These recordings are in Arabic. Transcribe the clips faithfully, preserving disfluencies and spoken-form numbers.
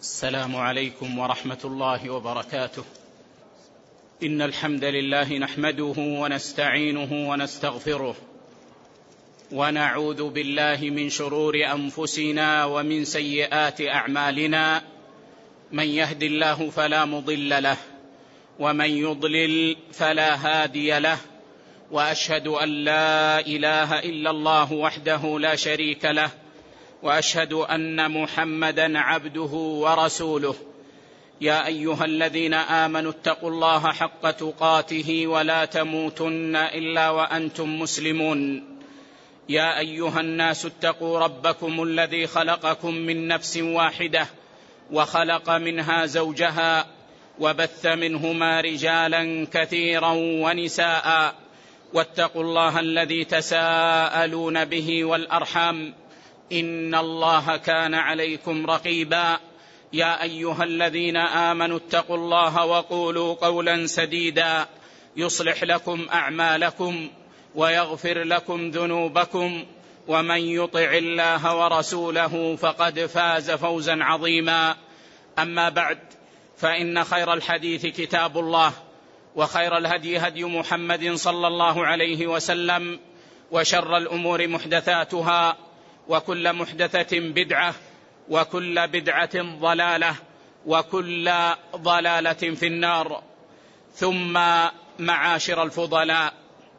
السلام عليكم ورحمة الله وبركاته. إن الحمد لله نحمده ونستعينه ونستغفره ونعوذ بالله من شرور أنفسنا ومن سيئات أعمالنا. من يهد الله فلا مضل له ومن يضلل فلا هادي له، وأشهد أن لا إله إلا الله وحده لا شريك له، وأشهد أن محمدًا عبده ورسوله. يا أيها الذين آمنوا اتقوا الله حق تقاته ولا تموتن إلا وأنتم مسلمون. يا أيها الناس اتقوا ربكم الذي خلقكم من نفس واحدة وخلق منها زوجها وبث منهما رجالا كثيرا ونساء، واتقوا الله الذي تساءلون به والأرحام إن الله كان عليكم رقيبا. يا أيها الذين آمنوا اتقوا الله وقولوا قولا سديدا يصلح لكم أعمالكم ويغفر لكم ذنوبكم، ومن يطع الله ورسوله فقد فاز فوزا عظيما. أما بعد، فإن خير الحديث كتاب الله، وخير الهدي هدي محمد صلى الله عليه وسلم، وشر الأمور محدثاتها، وكل محدثة بدعة، وكل بدعة ضلالة، وكل ضلالة في النار. ثم معاشر الفضلاء،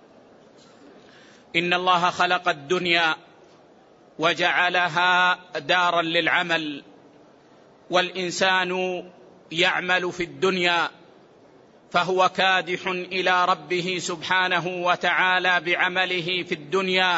إن الله خلق الدنيا وجعلها دارا للعمل، والإنسان يعمل في الدنيا فهو كادح إلى ربه سبحانه وتعالى بعمله في الدنيا،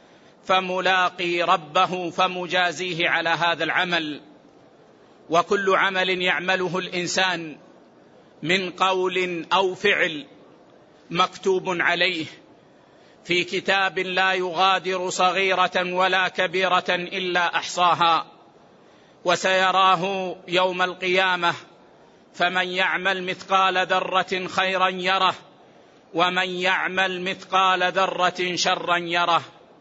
فملاقي ربه فمجازيه على هذا العمل. وكل عمل يعمله الإنسان من قول أو فعل مكتوب عليه في كتاب لا يغادر صغيرة ولا كبيرة إلا أحصاها، وسيراه يوم القيامة. فمن يعمل مثقال ذرة خيرا يره، ومن يعمل مثقال ذرة شرا يره.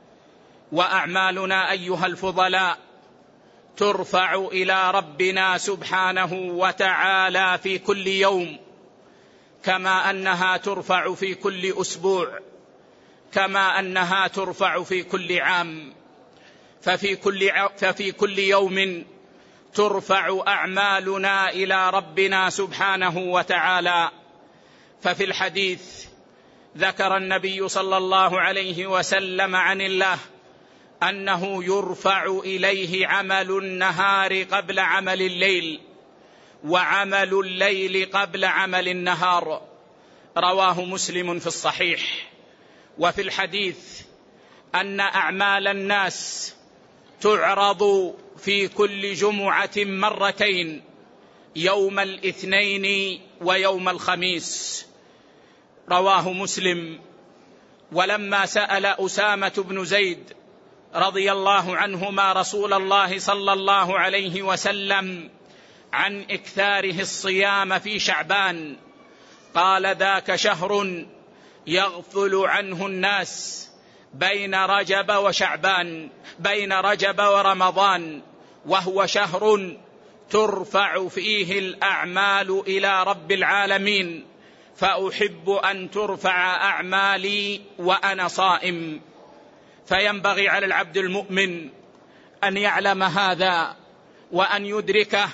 وأعمالنا أيها الفضلاء ترفع إلى ربنا سبحانه وتعالى في كل يوم، كما أنها ترفع في كل أسبوع، كما أنها ترفع في كل عام. ففي كل, ففي كل يوم ترفع أعمالنا إلى ربنا سبحانه وتعالى. ففي الحديث ذكر النبي صلى الله عليه وسلم عن الله أنه يرفع إليه عمل النهار قبل عمل الليل، وعمل الليل قبل عمل النهار. رواه مسلم في الصحيح. وفي الحديث أن أعمال الناس تعرض في كل جمعة مرتين، يوم الاثنين ويوم الخميس. رواه مسلم. ولما سأل أسامة بن زيد رضي الله عنهما رسول الله صلى الله عليه وسلم عن إكثاره الصيام في شعبان، قال: ذاك شهر يغفل عنه الناس بين رجب وشعبان، بين رجب ورمضان، وهو شهر ترفع فيه الأعمال إلى رب العالمين، فأحب أن ترفع أعمالي وأنا صائم. فينبغي على العبد المؤمن أن يعلم هذا وأن يدركه،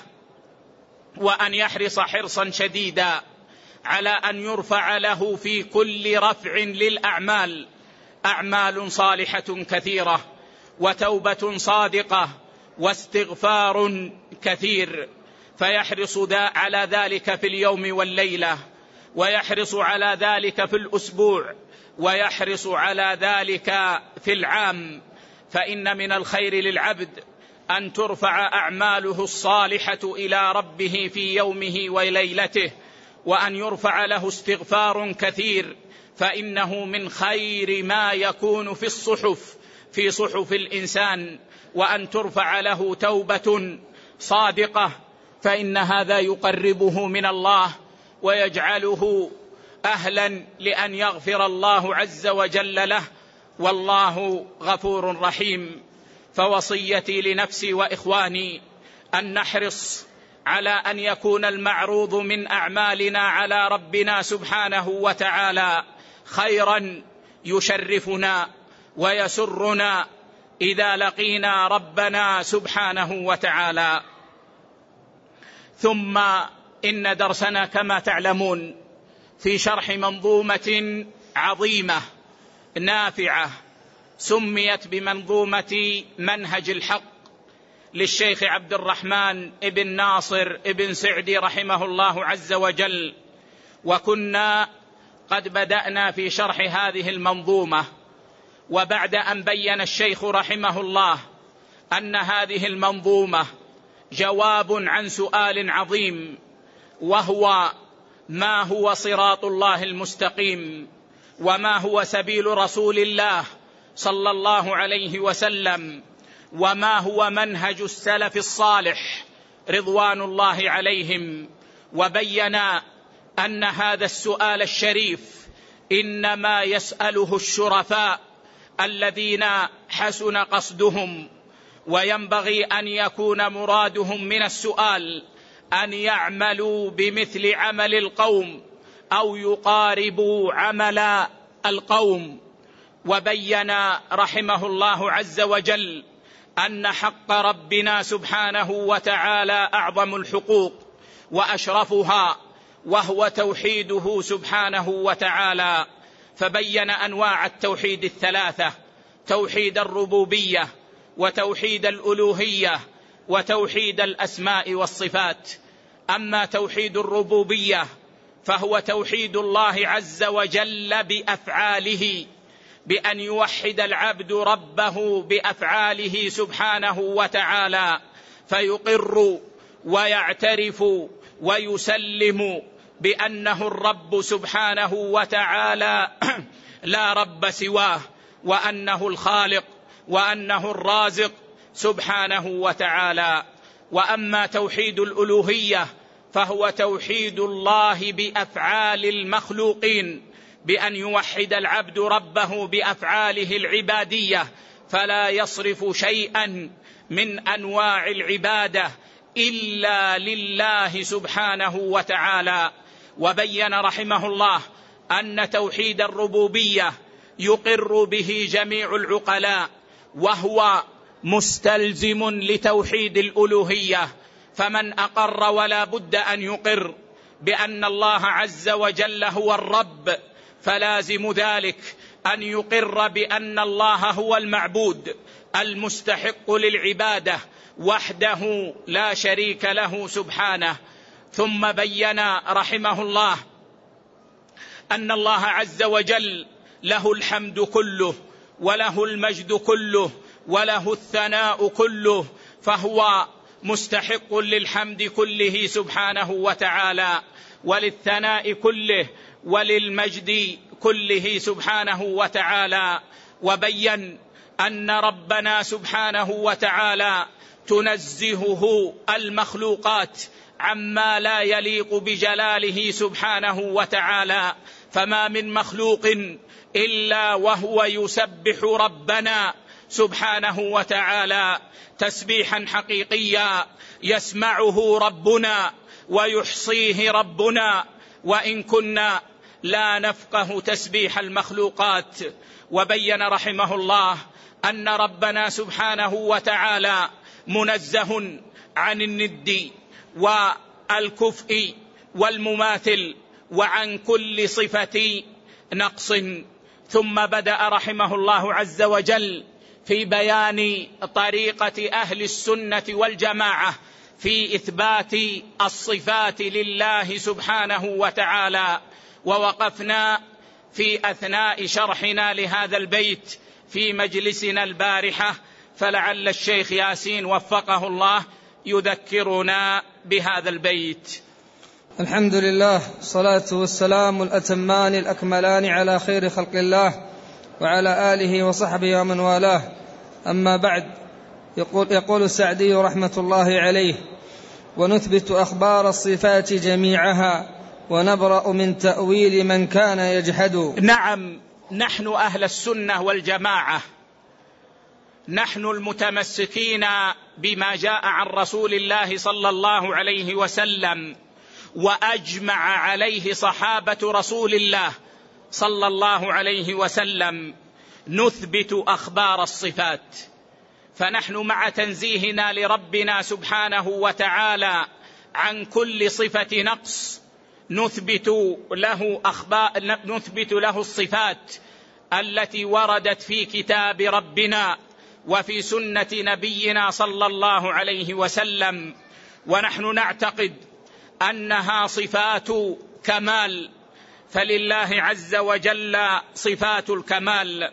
وأن يحرص حرصا شديدا على أن يرفع له في كل رفع للأعمال أعمال صالحة كثيرة، وتوبة صادقة، واستغفار كثير. فيحرص على ذلك في اليوم والليلة، ويحرص على ذلك في الأسبوع، ويحرص على ذلك في العام. فإن من الخير للعبد أن ترفع أعماله الصالحة إلى ربه في يومه وليلته، وأن يرفع له استغفار كثير، فإنه من خير ما يكون في الصحف في صحف الإنسان. وأن ترفع له توبة صادقة، فإن هذا يقربه من الله ويجعله أهلا لأن يغفر الله عز وجل له، والله غفور رحيم. فوصيتي لنفسي وإخواني أن نحرص على أن يكون المعروض من أعمالنا على ربنا سبحانه وتعالى خيرا يشرفنا ويسرنا إذا لقينا ربنا سبحانه وتعالى. ثم إن درسنا كما تعلمون في شرح منظومة عظيمة نافعة سميت بمنظومة منهج الحق للشيخ عبد الرحمن ابن ناصر ابن سعدي رحمه الله عز وجل. وكنا قد بدأنا في شرح هذه المنظومة، وبعد أن بين الشيخ رحمه الله أن هذه المنظومة جواب عن سؤال عظيم، وهو ما هو صراط الله المستقيم، وما هو سبيل رسول الله صلى الله عليه وسلم، وما هو منهج السلف الصالح رضوان الله عليهم. وبين أن هذا السؤال الشريف إنما يسأله الشرفاء الذين حسن قصدهم، وينبغي أن يكون مرادهم من السؤال أن يعملوا بمثل عمل القوم أو يقاربوا عمل القوم. وبين رحمه الله عز وجل أن حق ربنا سبحانه وتعالى أعظم الحقوق وأشرفها، وهو توحيده سبحانه وتعالى. فبين أنواع التوحيد الثلاثة: توحيد الربوبية، وتوحيد الألوهية، وتوحيد الأسماء والصفات. أما توحيد الربوبية فهو توحيد الله عز وجل بأفعاله، بأن يوحد العبد ربه بأفعاله سبحانه وتعالى، فيقر ويعترف ويسلم بأنه الرب سبحانه وتعالى لا رب سواه، وأنه الخالق، وأنه الرازق سبحانه وتعالى. وأما توحيد الألوهية فهو توحيد الله بأفعال المخلوقين، بأن يوحد العبد ربه بأفعاله العبادية، فلا يصرف شيئا من أنواع العبادة إلا لله سبحانه وتعالى. وبين رحمه الله أن توحيد الربوبية يقر به جميع العقلاء، وهو مستلزم لتوحيد الألوهية. فمن أقر ولا بد أن يقر بأن الله عز وجل هو الرب، فلازم ذلك أن يقر بأن الله هو المعبود المستحق للعبادة وحده لا شريك له سبحانه. ثم بين رحمه الله أن الله عز وجل له الحمد كله، وله المجد كله، وله الثناء كله، فهو مستحق للحمد كله سبحانه وتعالى، وللثناء كله، وللمجد كله سبحانه وتعالى. وبين أن ربنا سبحانه وتعالى تنزهه المخلوقات عما لا يليق بجلاله سبحانه وتعالى، فما من مخلوق إلا وهو يسبح ربنا سبحانه وتعالى تسبيحا حقيقيا يسمعه ربنا ويحصيه ربنا، وإن كنا لا نفقه تسبيح المخلوقات. وبين رحمه الله أن ربنا سبحانه وتعالى منزه عن الند والكفء والمماثل وعن كل صفة نقص. ثم بدأ رحمه الله عز وجل في بيان طريقة أهل السنة والجماعة في إثبات الصفات لله سبحانه وتعالى. ووقفنا في أثناء شرحنا لهذا البيت في مجلسنا البارحة، فلعل الشيخ ياسين وفقه الله يذكرنا بهذا البيت. الحمد لله، الصلاة والسلام الأتمان الأكملان على خير خلق الله وعلى آله وصحبه ومن والاه. أما بعد، يقول, يقول السعدي رحمة الله عليه: ونثبت أخبار الصفات جميعها ونبرأ من تأويل من كان يجحد. نعم، نحن أهل السنة والجماعة نحن المتمسكين بما جاء عن رسول الله صلى الله عليه وسلم وأجمع عليه صحابة رسول الله صلى الله عليه وسلم نثبت أخبار الصفات. فنحن مع تنزيهنا لربنا سبحانه وتعالى عن كل صفة نقص نثبت له أخبار نثبت له الصفات التي وردت في كتاب ربنا وفي سنة نبينا صلى الله عليه وسلم، ونحن نعتقد أنها صفات كمال، فلله عز وجل صفات الكمال.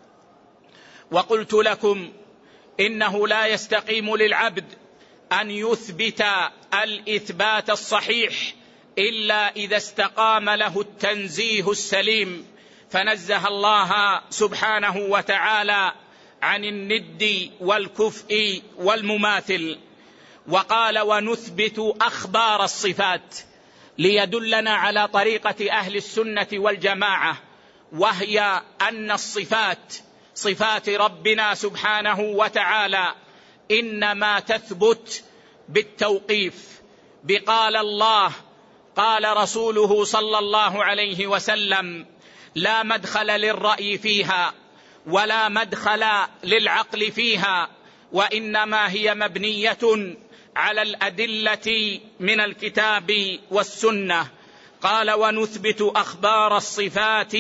وقلت لكم إنه لا يستقيم للعبد أن يثبت الإثبات الصحيح إلا إذا استقام له التنزيه السليم، فنزه الله سبحانه وتعالى عن الند والكفء والمماثل. وقال ونثبت أخبار الصفات ليدلنا على طريقة أهل السنة والجماعة، وهي أن الصفات صفات ربنا سبحانه وتعالى إنما تثبت بالتوقيف، بقال الله قال رسوله صلى الله عليه وسلم، لا مدخل للرأي فيها ولا مدخل للعقل فيها، وإنما هي مبنية على الأدلة من الكتاب والسنة. قال ونثبت أخبار الصفات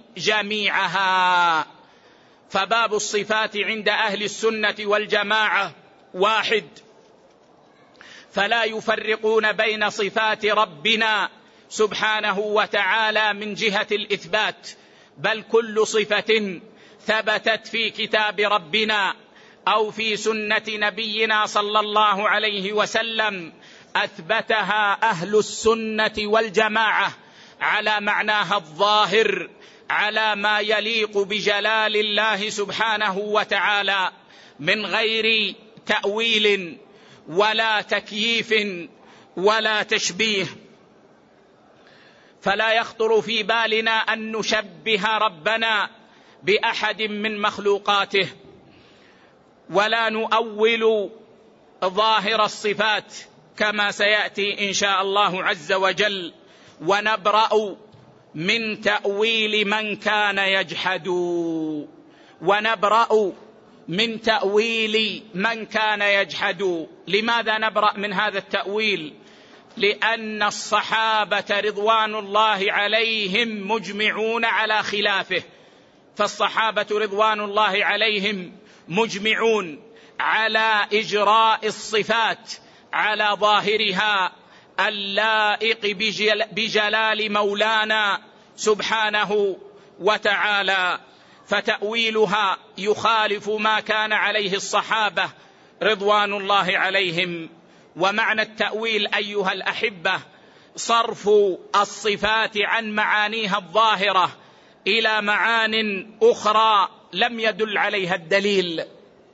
جميعها. فباب الصفات عند أهل السنة والجماعة واحد، فلا يفرقون بين صفات ربنا سبحانه وتعالى من جهة الإثبات، بل كل صفة ثبتت في كتاب ربنا أو في سنة نبينا صلى الله عليه وسلم أثبتها أهل السنة والجماعة على معناها الظاهر، على ما يليق بجلال الله سبحانه وتعالى، من غير تأويل ولا تكييف ولا تشبيه. فلا يخطر في بالنا أن نشبه ربنا بأحد من مخلوقاته، ولا نؤول ظاهر الصفات كما سيأتي إن شاء الله عز وجل، ونبرأ من تأويل من كان يجحد ونبرأ من تأويل من كان يجحد. لماذا نبرأ من هذا التأويل؟ لأن الصحابة رضوان الله عليهم مجمعون على خلافه، فالصحابة رضوان الله عليهم مجمعون على إجراء الصفات على ظاهرها اللائق بجلال مولانا سبحانه وتعالى، فتأويلها يخالف ما كان عليه الصحابة رضوان الله عليهم. ومعنى التأويل أيها الأحبة صرف الصفات عن معانيها الظاهرة إلى معان أخرى لم يدل عليها الدليل،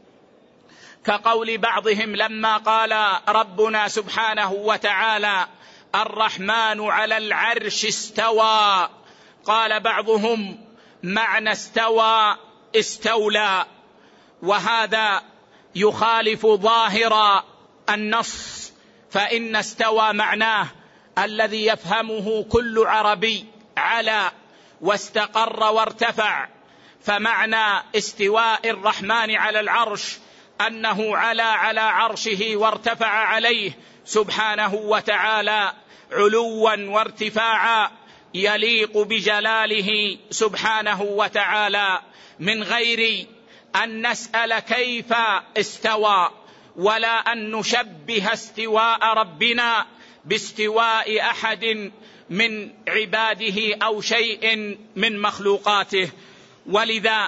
كقول بعضهم لما قال ربنا سبحانه وتعالى الرحمن على العرش استوى، قال بعضهم معنى استوى استولى، وهذا يخالف ظاهر النص، فإن استوى معناه الذي يفهمه كل عربي على، واستقر وارتفع، فمعنى استواء الرحمن على العرش أنه على على عرشه وارتفع عليه سبحانه وتعالى علوا وارتفاعا يليق بجلاله سبحانه وتعالى، من غير أن نسأل كيف استوى، ولا أن نشبه استواء ربنا باستواء أحد من عباده أو شيء من مخلوقاته. ولذا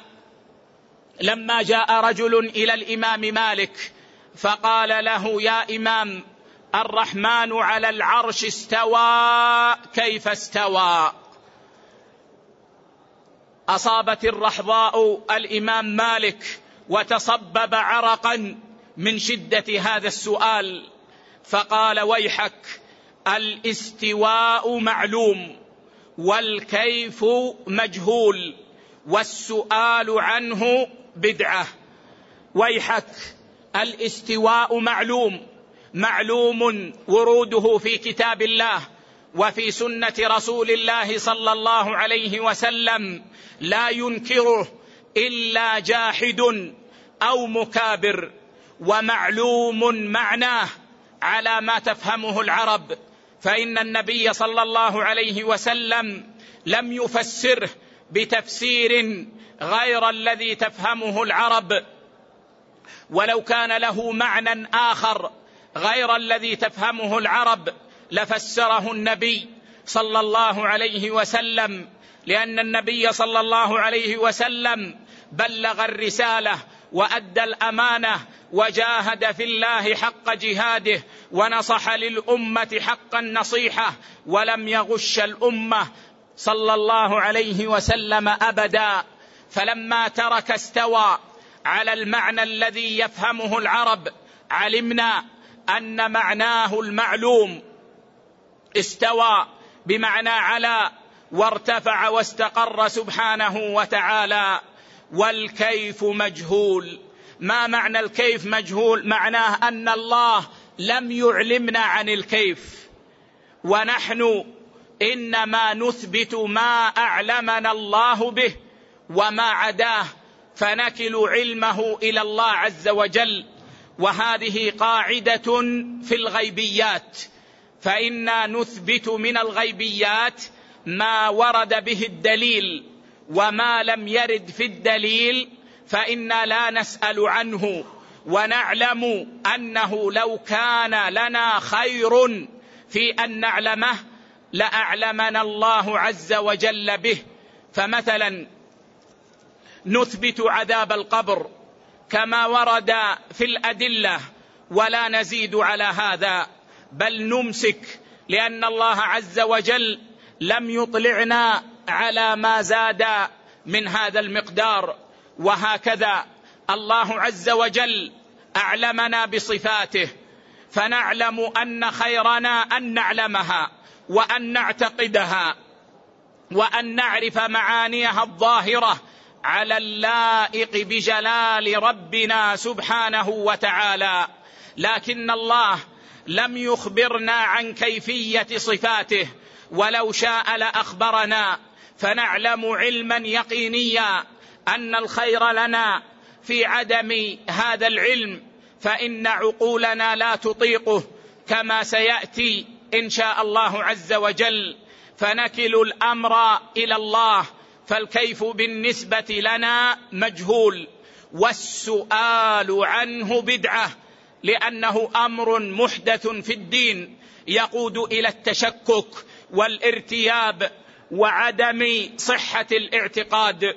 لما جاء رجل إلى الإمام مالك فقال له يا إمام الرحمن على العرش استوى كيف استوى، أصابت الرحضاء الإمام مالك وتصبب عرقا من شدة هذا السؤال، فقال ويحك، الاستواء معلوم والكيف مجهول والسؤال عنه بدعة. ويحك، الاستواء معلوم، معلوم وروده في كتاب الله وفي سنة رسول الله صلى الله عليه وسلم، لا ينكره إلا جاحد أو مكابر، ومعلوم معناه على ما تفهمه العرب، فإن النبي صلى الله عليه وسلم لم يفسره بتفسير غير الذي تفهمه العرب، ولو كان له معنى آخر غير الذي تفهمه العرب لفسره النبي صلى الله عليه وسلم، لأن النبي صلى الله عليه وسلم بلغ الرسالة وأدى الأمانة وجاهد في الله حق جهاده ونصح للأمة حق النصيحة، ولم يغش الأمة صلى الله عليه وسلم أبدا. فلما ترك استوى على المعنى الذي يفهمه العرب، علمنا أن معناه المعلوم، استوى بمعنى على وارتفع واستقر سبحانه وتعالى. والكيف مجهول. ما معنى الكيف مجهول؟ معناه أن الله لم يعلمنا عن الكيف، ونحن إنما نثبت ما أعلمنا الله به، وما عداه فنكل علمه إلى الله عز وجل. وهذه قاعدة في الغيبيات، فإنا نثبت من الغيبيات ما ورد به الدليل، وما لم يرد في الدليل فإنا لا نسأل عنه، ونعلم أنه لو كان لنا خير في أن نعلمه لأعلمنا الله عز وجل به. فمثلا نثبت عذاب القبر كما ورد في الأدلة، ولا نزيد على هذا، بل نمسك، لأن الله عز وجل لم يطلعنا على ما زاد من هذا المقدار. وهكذا الله عز وجل أعلمنا بصفاته، فنعلم أن خيرنا أن نعلمها وأن نعتقدها وأن نعرف معانيها الظاهرة على اللائق بجلال ربنا سبحانه وتعالى. لكن الله لم يخبرنا عن كيفية صفاته، ولو شاء لأخبرنا، فنعلم علما يقينيا أن الخير لنا في عدم هذا العلم، فإن عقولنا لا تطيقه كما سيأتي إن شاء الله عز وجل. فنكل الأمر إلى الله، فالكيف بالنسبة لنا مجهول، والسؤال عنه بدعة، لأنه أمر محدث في الدين يقود إلى التشكك والارتياب وعدم صحة الاعتقاد.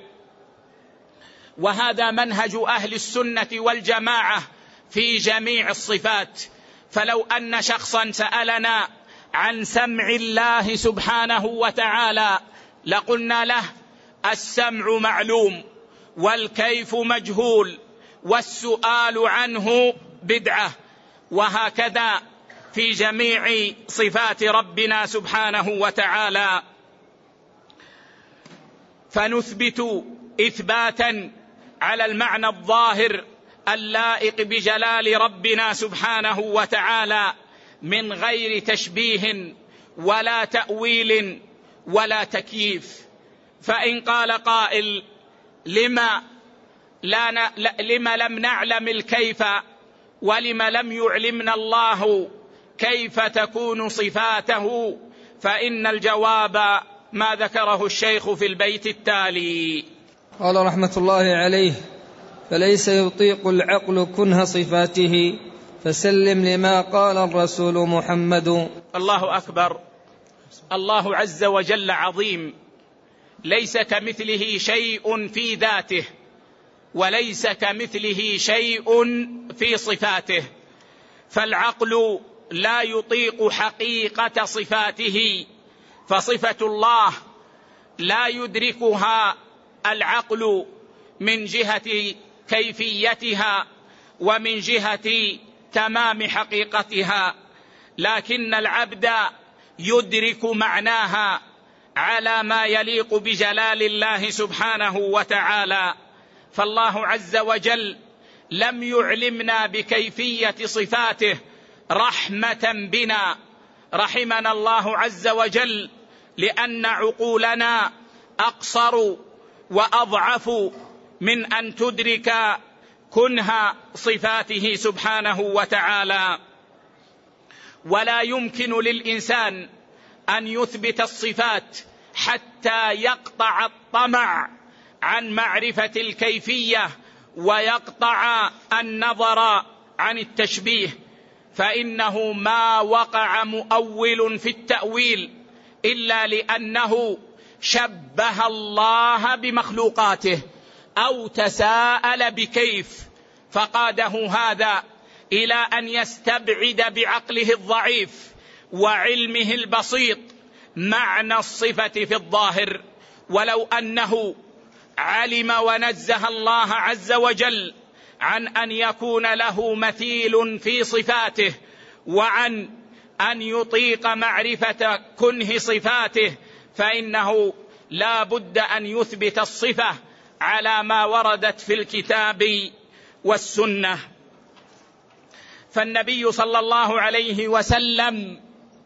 وهذا منهج أهل السنة والجماعة في جميع الصفات. فلو أن شخصا سألنا عن سمع الله سبحانه وتعالى لقلنا له السمع معلوم، والكيف مجهول، والسؤال عنه بدعة. وهكذا في جميع صفات ربنا سبحانه وتعالى. فنثبت إثباتا على المعنى الظاهر اللائق بجلال ربنا سبحانه وتعالى، من غير تشبيه ولا تأويل ولا تكييف. فإن قال قائل لما, لا ن... لما لم نعلم الكيف، ولما لم يعلمنا الله كيف تكون صفاته، فإن الجواب ما ذكره الشيخ في البيت التالي. قال رحمة الله عليه: فليس يطيق العقل كنه صفاته، فسلم لما قال الرسول محمد. الله أكبر. الله عز وجل عظيم، ليس كمثله شيء في ذاته، وليس كمثله شيء في صفاته، فالعقل لا يطيق حقيقة صفاته، فصفة الله لا يدركها العقل من جهة كيفيتها ومن جهة تمام حقيقتها، لكن العبد يدرك معناها على ما يليق بجلال الله سبحانه وتعالى. فالله عز وجل لم يعلمنا بكيفية صفاته رحمة بنا، رحمنا الله عز وجل، لأن عقولنا أقصر وأضعف من أن تدرك كنه صفاته سبحانه وتعالى. ولا يمكن للإنسان أن يثبت الصفات حتى يقطع الطمع عن معرفة الكيفية ويقطع النظر عن التشبيه، فإنه ما وقع مؤول في التأويل إلا لأنه شبه الله بمخلوقاته أو تساءل بكيف، فقاده هذا إلى أن يستبعد بعقله الضعيف وعلمه البسيط معنى الصفة في الظاهر، ولو أنه علم ونزه الله عز وجل عن أن يكون له مثيل في صفاته وعن أن يطيق معرفة كنه صفاته، فإنه لا بد أن يثبت الصفة على ما وردت في الكتاب والسنة. فالنبي صلى الله عليه وسلم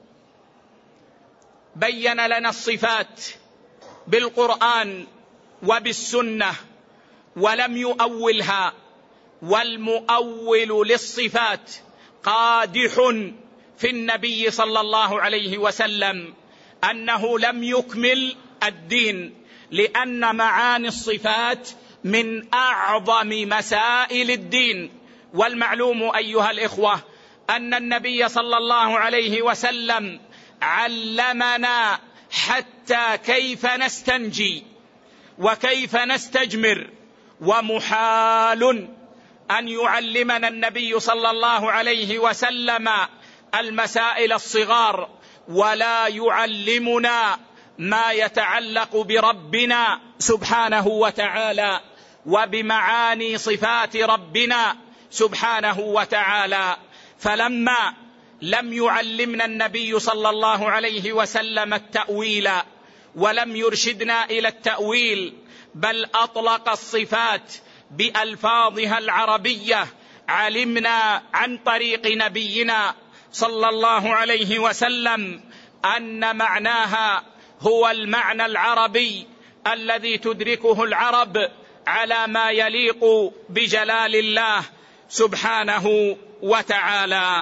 بين لنا الصفات بالقرآن وبالسنة ولم يؤولها، والمؤول للصفات قادح في النبي صلى الله عليه وسلم أنه لم يكمل الدين، لأن معاني الصفات من أعظم مسائل الدين. والمعلوم أيها الإخوة أن النبي صلى الله عليه وسلم علمنا حتى كيف نستنجي وكيف نستجمر، ومحال أن يعلمنا النبي صلى الله عليه وسلم المسائل الصغار ولا يعلمنا ما يتعلق بربنا سبحانه وتعالى وبمعاني صفات ربنا سبحانه وتعالى. فلما لم يعلمنا النبي صلى الله عليه وسلم التأويل ولم يرشدنا إلى التأويل، بل أطلق الصفات بألفاظها العربية، علمنا عن طريق نبينا صلى الله عليه وسلم أن معناها هو المعنى العربي الذي تدركه العرب على ما يليق بجلال الله سبحانه وتعالى.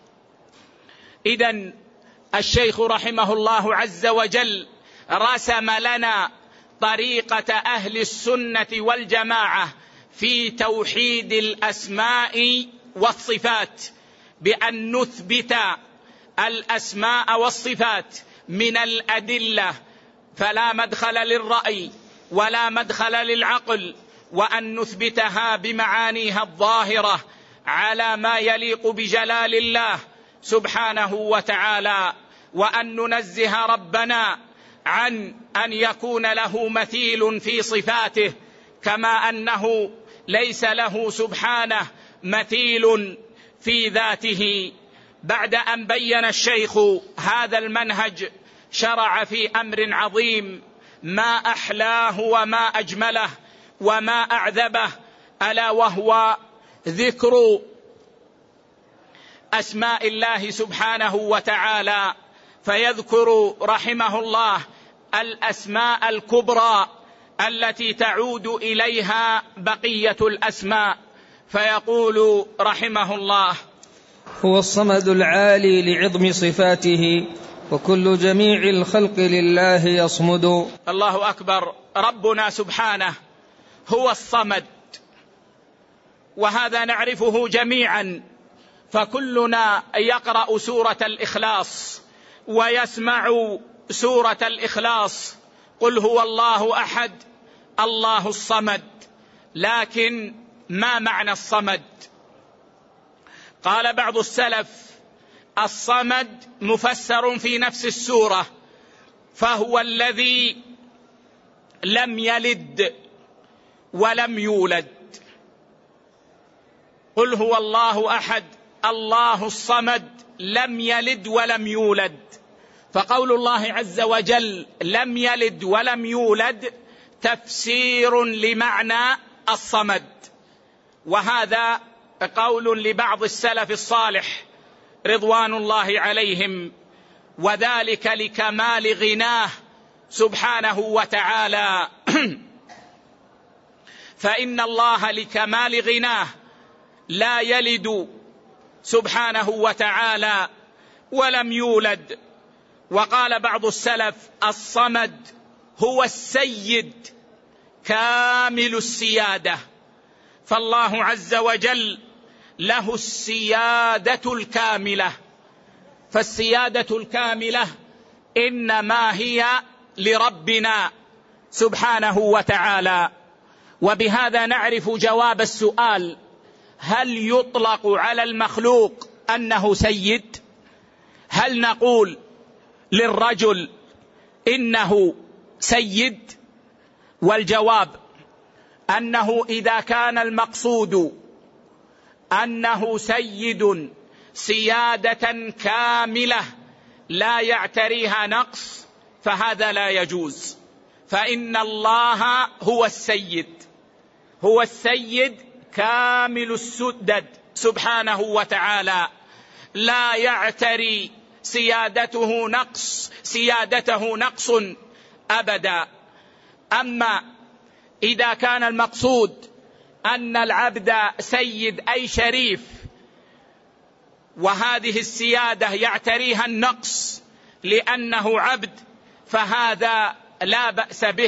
إذن الشيخ رحمه الله عز وجل رسم لنا طريقة أهل السنة والجماعة في توحيد الأسماء والصفات، بأن نثبت الأسماء والصفات من الأدلة، فلا مدخل للرأي ولا مدخل للعقل، وأن نثبتها بمعانيها الظاهرة على ما يليق بجلال الله سبحانه وتعالى، وأن ننزه ربنا عن أن يكون له مثيل في صفاته، كما أنه ليس له سبحانه مثيل في ذاته. بعد أن بين الشيخ هذا المنهج شرع في أمر عظيم ما أحلاه وما أجمله وما أعذبه، ألا وهو ذكر أسماء الله سبحانه وتعالى، فيذكر رحمه الله الأسماء الكبرى التي تعود إليها بقية الأسماء، فيقول رحمه الله: هو الصمد العالي لعظم صفاته، وكل جميع الخلق لله يصمد. الله أكبر. ربنا سبحانه هو الصمد، وهذا نعرفه جميعا، فكلنا يقرأ سورة الإخلاص ويسمع سورة الإخلاص: قل هو الله أحد الله الصمد. لكن ما معنى الصمد؟ قال بعض السلف: الصمد مفسر في نفس السورة، فهو الذي لم يلد ولم يولد. قل هو الله أحد الله الصمد لم يلد ولم يولد، فقول الله عز وجل لم يلد ولم يولد تفسير لمعنى الصمد. وهذا قول لبعض السلف الصالح رضوان الله عليهم، وذلك لكمال غناه سبحانه وتعالى. فإن الله لكمال غناه لا يلد سبحانه وتعالى ولم يولد. وقال بعض السلف: الصمد هو السيد كامل السيادة، فالله عز وجل له السيادة الكاملة. فالسيادة الكاملة إنما هي لربنا سبحانه وتعالى. وبهذا نعرف جواب السؤال: هل يطلق على المخلوق أنه سيد؟ هل نقول للرجل إنه سيد؟ والجواب أنه إذا كان المقصود أنه سيد سيادة كاملة لا يعتريها نقص فهذا لا يجوز. فإن الله هو السيد، هو السيد كامل السدد سبحانه وتعالى، لا يعتري سيادته نقص سيادته نقص أبدا. أما إذا كان المقصود أن العبد سيد أي شريف، وهذه السيادة يعتريها النقص لأنه عبد، فهذا لا بأس به.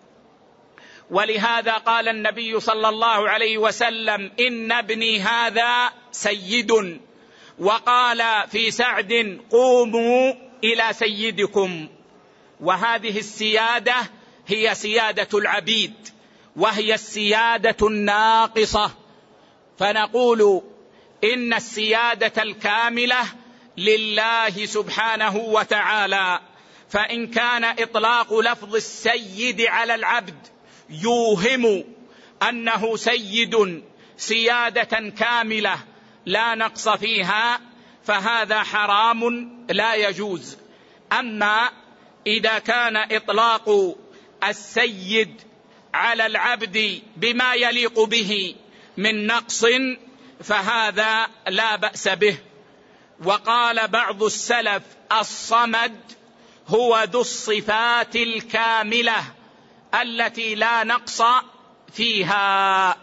ولهذا قال النبي صلى الله عليه وسلم: إن ابني هذا سيد. وقال في سعد: قوموا إلى سيدكم. وهذه السيادة هي سيادة العبيد، وهي السيادة الناقصة. فنقول إن السيادة الكاملة لله سبحانه وتعالى. فإن كان إطلاق لفظ السيد على العبد يوهم أنه سيد سيادة كاملة لا نقص فيها فهذا حرام لا يجوز. أما إذا كان إطلاق السيد على العبد بما يليق به من نقص فهذا لا بأس به. وقال بعض السلف: الصمد هو ذو الصفات الكاملة التي لا نقص فيها.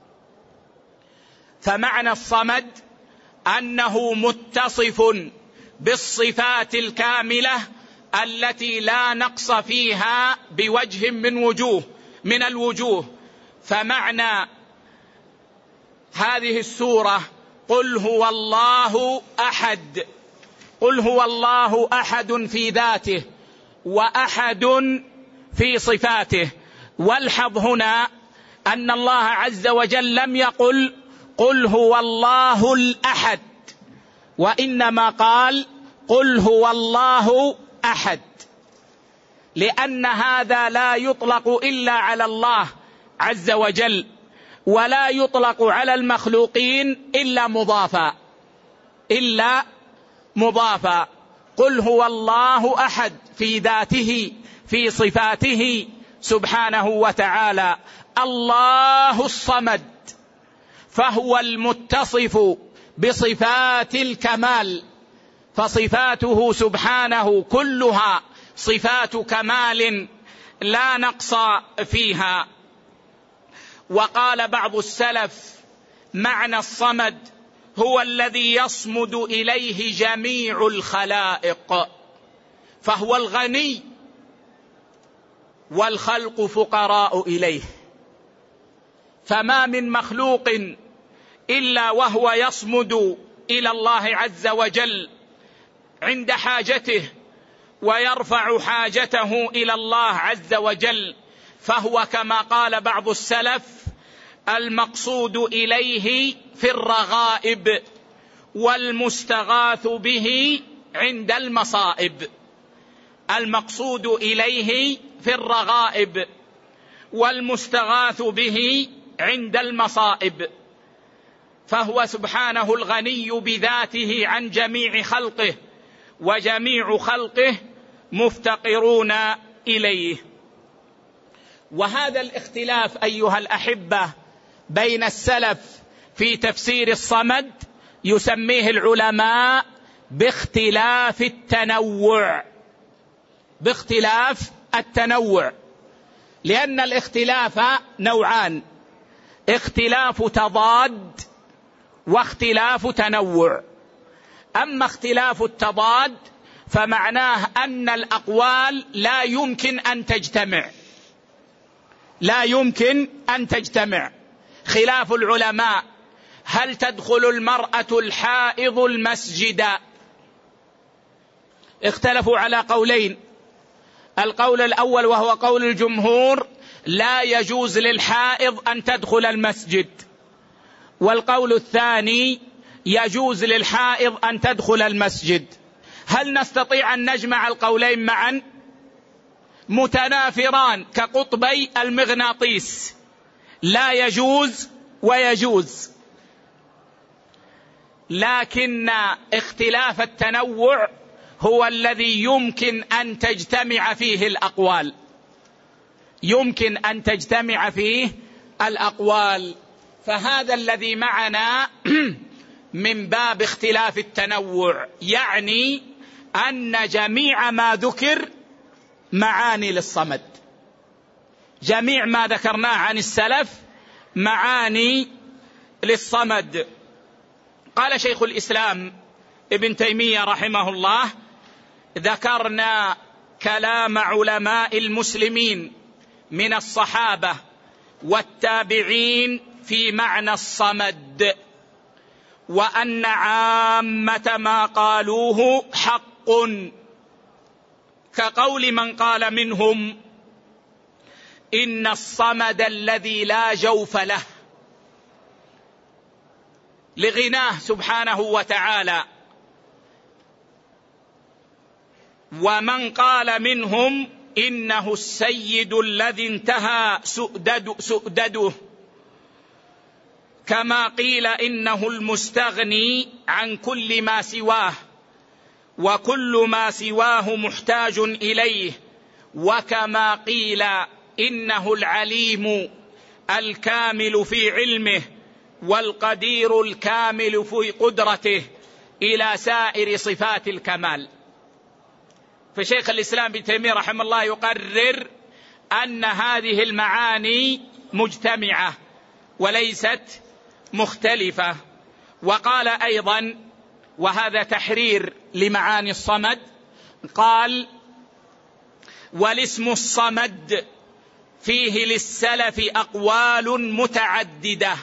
فمعنى الصمد أنه متصف بالصفات الكاملة التي لا نقص فيها بوجه من وجوه من الوجوه. فمعنى هذه السورة: قل هو الله أحد. قل هو الله أحد في ذاته وأحد في صفاته. والحظ هنا أن الله عز وجل لم يقل قل هو الله الأحد، وإنما قال قل هو الله أحد، لأن هذا لا يطلق إلا على الله عز وجل، ولا يطلق على المخلوقين إلا مضافا إلا مضافا. قل هو الله أحد في ذاته في صفاته سبحانه وتعالى. الله الصمد فهو المتصف بصفات الكمال، فصفاته سبحانه كلها صفات كمال لا نقص فيها. وقال بعض السلف: معنى الصمد هو الذي يصمد إليه جميع الخلائق، فهو الغني والخلق فقراء إليه. فما من مخلوق إلا وهو يصمد إلى الله عز وجل عند حاجته ويرفع حاجته إلى الله عز وجل، فهو كما قال بعض السلف: المقصود إليه في الرغائب والمستغاث به عند المصائب. المقصود إليه في الرغائب والمستغاث به عند المصائب. فهو سبحانه الغني بذاته عن جميع خلقه، وجميع خلقه مفتقرون إليه. وهذا الاختلاف أيها الأحبة بين السلف في تفسير الصمد يسميه العلماء باختلاف التنوع، باختلاف التنوع، لأن الاختلاف نوعان: اختلاف تضاد واختلاف تنوع. أما اختلاف التضاد فمعناه أن الأقوال لا يمكن أن تجتمع، لا يمكن أن تجتمع. خلاف العلماء: هل تدخل المرأة الحائض المسجد؟ اختلفوا على قولين. القول الأول وهو قول الجمهور: لا يجوز للحائض أن تدخل المسجد. والقول الثاني: يجوز للحائض أن تدخل المسجد. هل نستطيع أن نجمع القولين معا؟ متنافران كقطبي المغناطيس، لا يجوز ويجوز. لكن اختلاف التنوع هو الذي يمكن أن تجتمع فيه الأقوال، يمكن أن تجتمع فيه الأقوال. فهذا الذي معنا من باب اختلاف التنوع، يعني أن جميع ما ذكر معاني للصمد، جميع ما ذكرناه عن السلف معاني للصمد. قال شيخ الإسلام ابن تيمية رحمه الله: ذكرنا كلام علماء المسلمين من الصحابة والتابعين في معنى الصمد، وأن عامة ما قالوه حق، كقول من قال منهم: إن الصمد الذي لا جوف له، لغناه سبحانه وتعالى. ومن قال منهم: إنه السيد الذي انتهى سؤدد سؤدده، كما قيل إنه المستغني عن كل ما سواه، وكل ما سواه محتاج إليه، وكما قيل إنه العليم الكامل في علمه، والقدير الكامل في قدرته، إلى سائر صفات الكمال. فشيخ الإسلام ابن تيمية رحمه الله يقرر أن هذه المعاني مجتمعة وليست مختلفة. وقال أيضا، وهذا تحرير لمعاني الصمد، قال: والاسم الصمد فيه للسلف أقوال متعددة،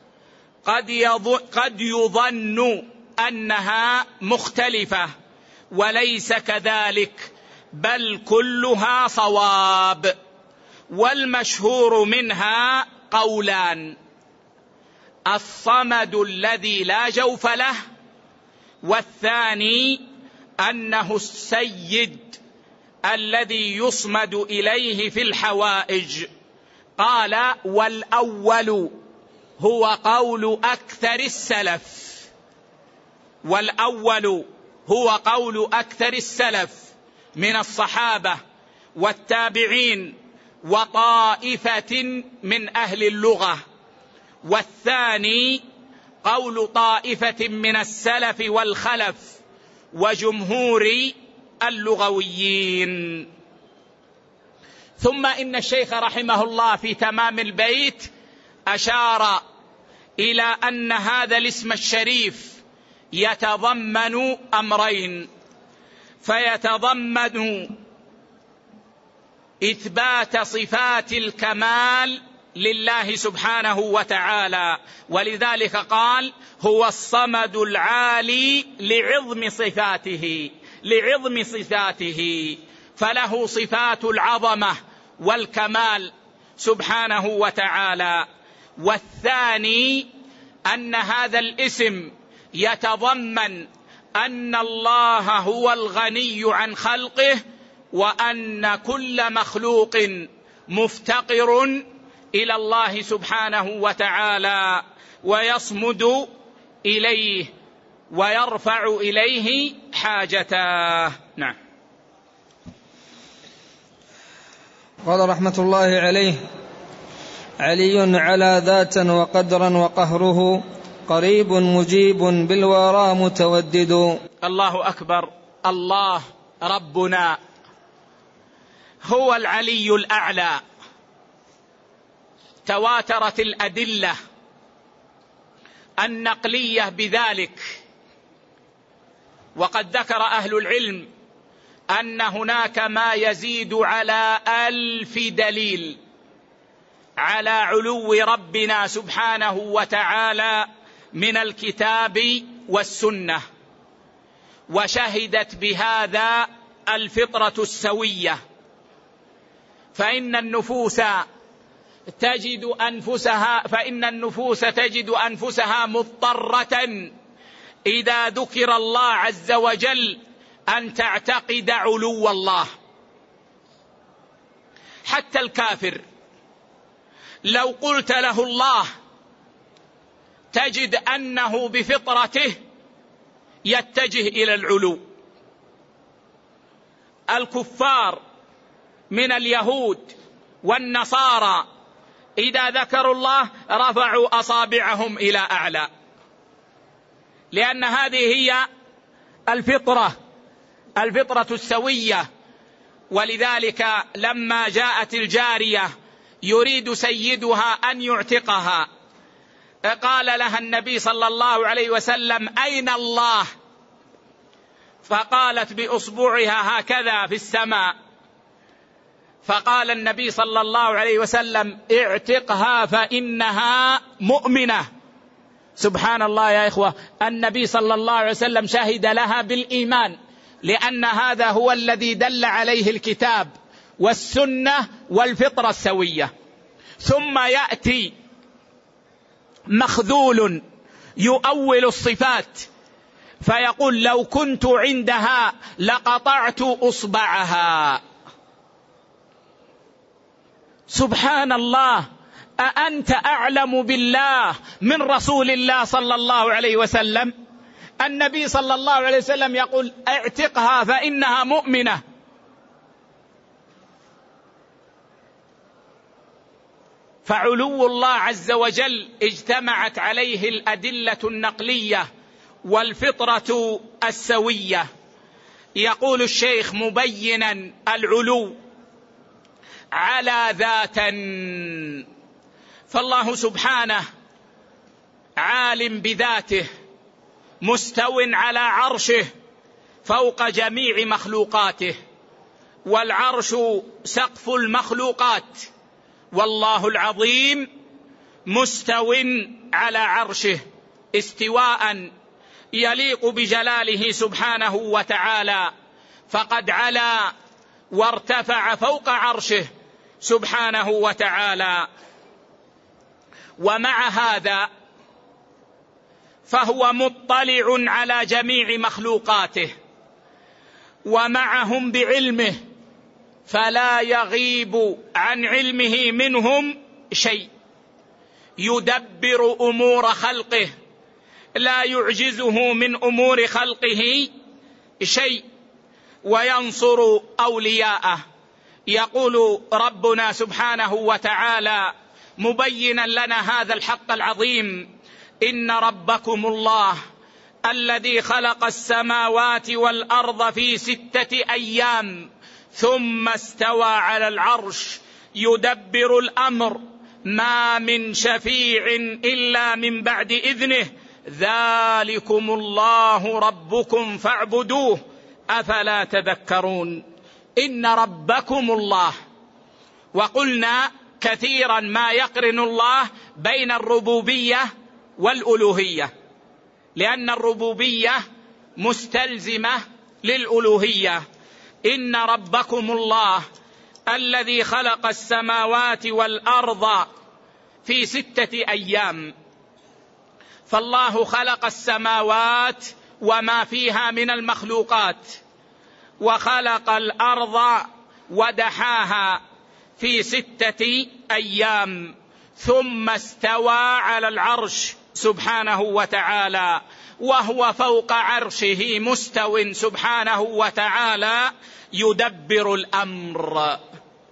قد يظن أنها مختلفة، وليس كذلك، بل كلها صواب، والمشهور منها قولان: الصمد الذي لا جوف له، والثاني أنه السيد الذي يصمد إليه في الحوائج. قال: والأول هو قول أكثر السلف، والأول هو قول أكثر السلف من الصحابة والتابعين وطائفة من أهل اللغة، والثاني قول طائفة من السلف والخلف وجمهور اللغويين. ثم إن الشيخ رحمه الله في تمام البيت أشار إلى أن هذا الاسم الشريف يتضمن أمرين: فيتضمن إثبات صفات الكمال لله سبحانه وتعالى، ولذلك قال: هو الصمد العالي لعظم صفاته، لعظم صفاته، فله صفات العظمة والكمال سبحانه وتعالى. والثاني أن هذا الاسم يتضمن أن الله هو الغني عن خلقه، وأن كل مخلوق مفتقر إلى الله سبحانه وتعالى، ويصمد إليه ويرفع إليه حاجته. نعم. قال رحمة الله عليه: علي على ذاتا وقدرا وقهره قريب مجيب بالورى متودد. الله أكبر. الله ربنا هو العلي الأعلى، تواترت الأدلة النقلية بذلك، وقد ذكر أهل العلم أن هناك ما يزيد على ألف دليل على علو ربنا سبحانه وتعالى من الكتاب والسنة، وشهدت بهذا الفطرة السوية، فإن النفوس تجد أنفسها فإن النفوس تجد أنفسها مضطرة إذا ذكر الله عز وجل أن تعتقد علو الله. حتى الكافر لو قلت له الله تجد أنه بفطرته يتجه إلى العلو. الكفار من اليهود والنصارى إذا ذكروا الله رفعوا أصابعهم إلى أعلى، لأن هذه هي الفطرة الفطرة السوية. ولذلك لما جاءت الجارية يريد سيدها أن يعتقها قال لها النبي صلى الله عليه وسلم: أين الله؟ فقالت بأصبعها هكذا في السماء، فقال النبي صلى الله عليه وسلم: اعتقها فإنها مؤمنة. سبحان الله يا إخوة، النبي صلى الله عليه وسلم شهد لها بالإيمان، لأن هذا هو الذي دل عليه الكتاب والسنة والفطرة السوية. ثم يأتي مخذول يؤول الصفات فيقول: لو كنت عندها لقطعت أصبعها. سبحان الله، أأنت أعلم بالله من رسول الله صلى الله عليه وسلم؟ النبي صلى الله عليه وسلم يقول: اعتقها فإنها مؤمنة. فعلو الله عز وجل اجتمعت عليه الأدلة النقلية والفطرة السوية. يقول الشيخ مبينا العلو على ذاتا، فالله سبحانه عالم بذاته مستو على عرشه فوق جميع مخلوقاته، والعرش سقف المخلوقات، والله العظيم مستو على عرشه استواء يليق بجلاله سبحانه وتعالى، فقد علا وارتفع فوق عرشه سبحانه وتعالى. ومع هذا فهو مطلع على جميع مخلوقاته ومعهم بعلمه، فلا يغيب عن علمه منهم شيء، يدبر أمور خلقه، لا يعجزه من أمور خلقه شيء، وينصر أولياءه. يقول ربنا سبحانه وتعالى مبينا لنا هذا الحق العظيم: إن ربكم الله الذي خلق السماوات والأرض في ستة أيام ثم استوى على العرش يدبر الأمر ما من شفيع إلا من بعد إذنه ذلكم الله ربكم فاعبدوه أفلا تذكرون. إن ربكم الله. وقلنا كثيرا ما يقرن الله بين الربوبية والألوهية، لأن الربوبية مستلزمة للألوهية. إن ربكم الله الذي خلق السماوات والأرض في ستة أيام، فالله خلق السماوات وما فيها من المخلوقات، وخلق الأرض ودحاها في ستة أيام، ثم استوى على العرش سبحانه وتعالى، وهو فوق عرشه مستو سبحانه وتعالى يدبر الأمر،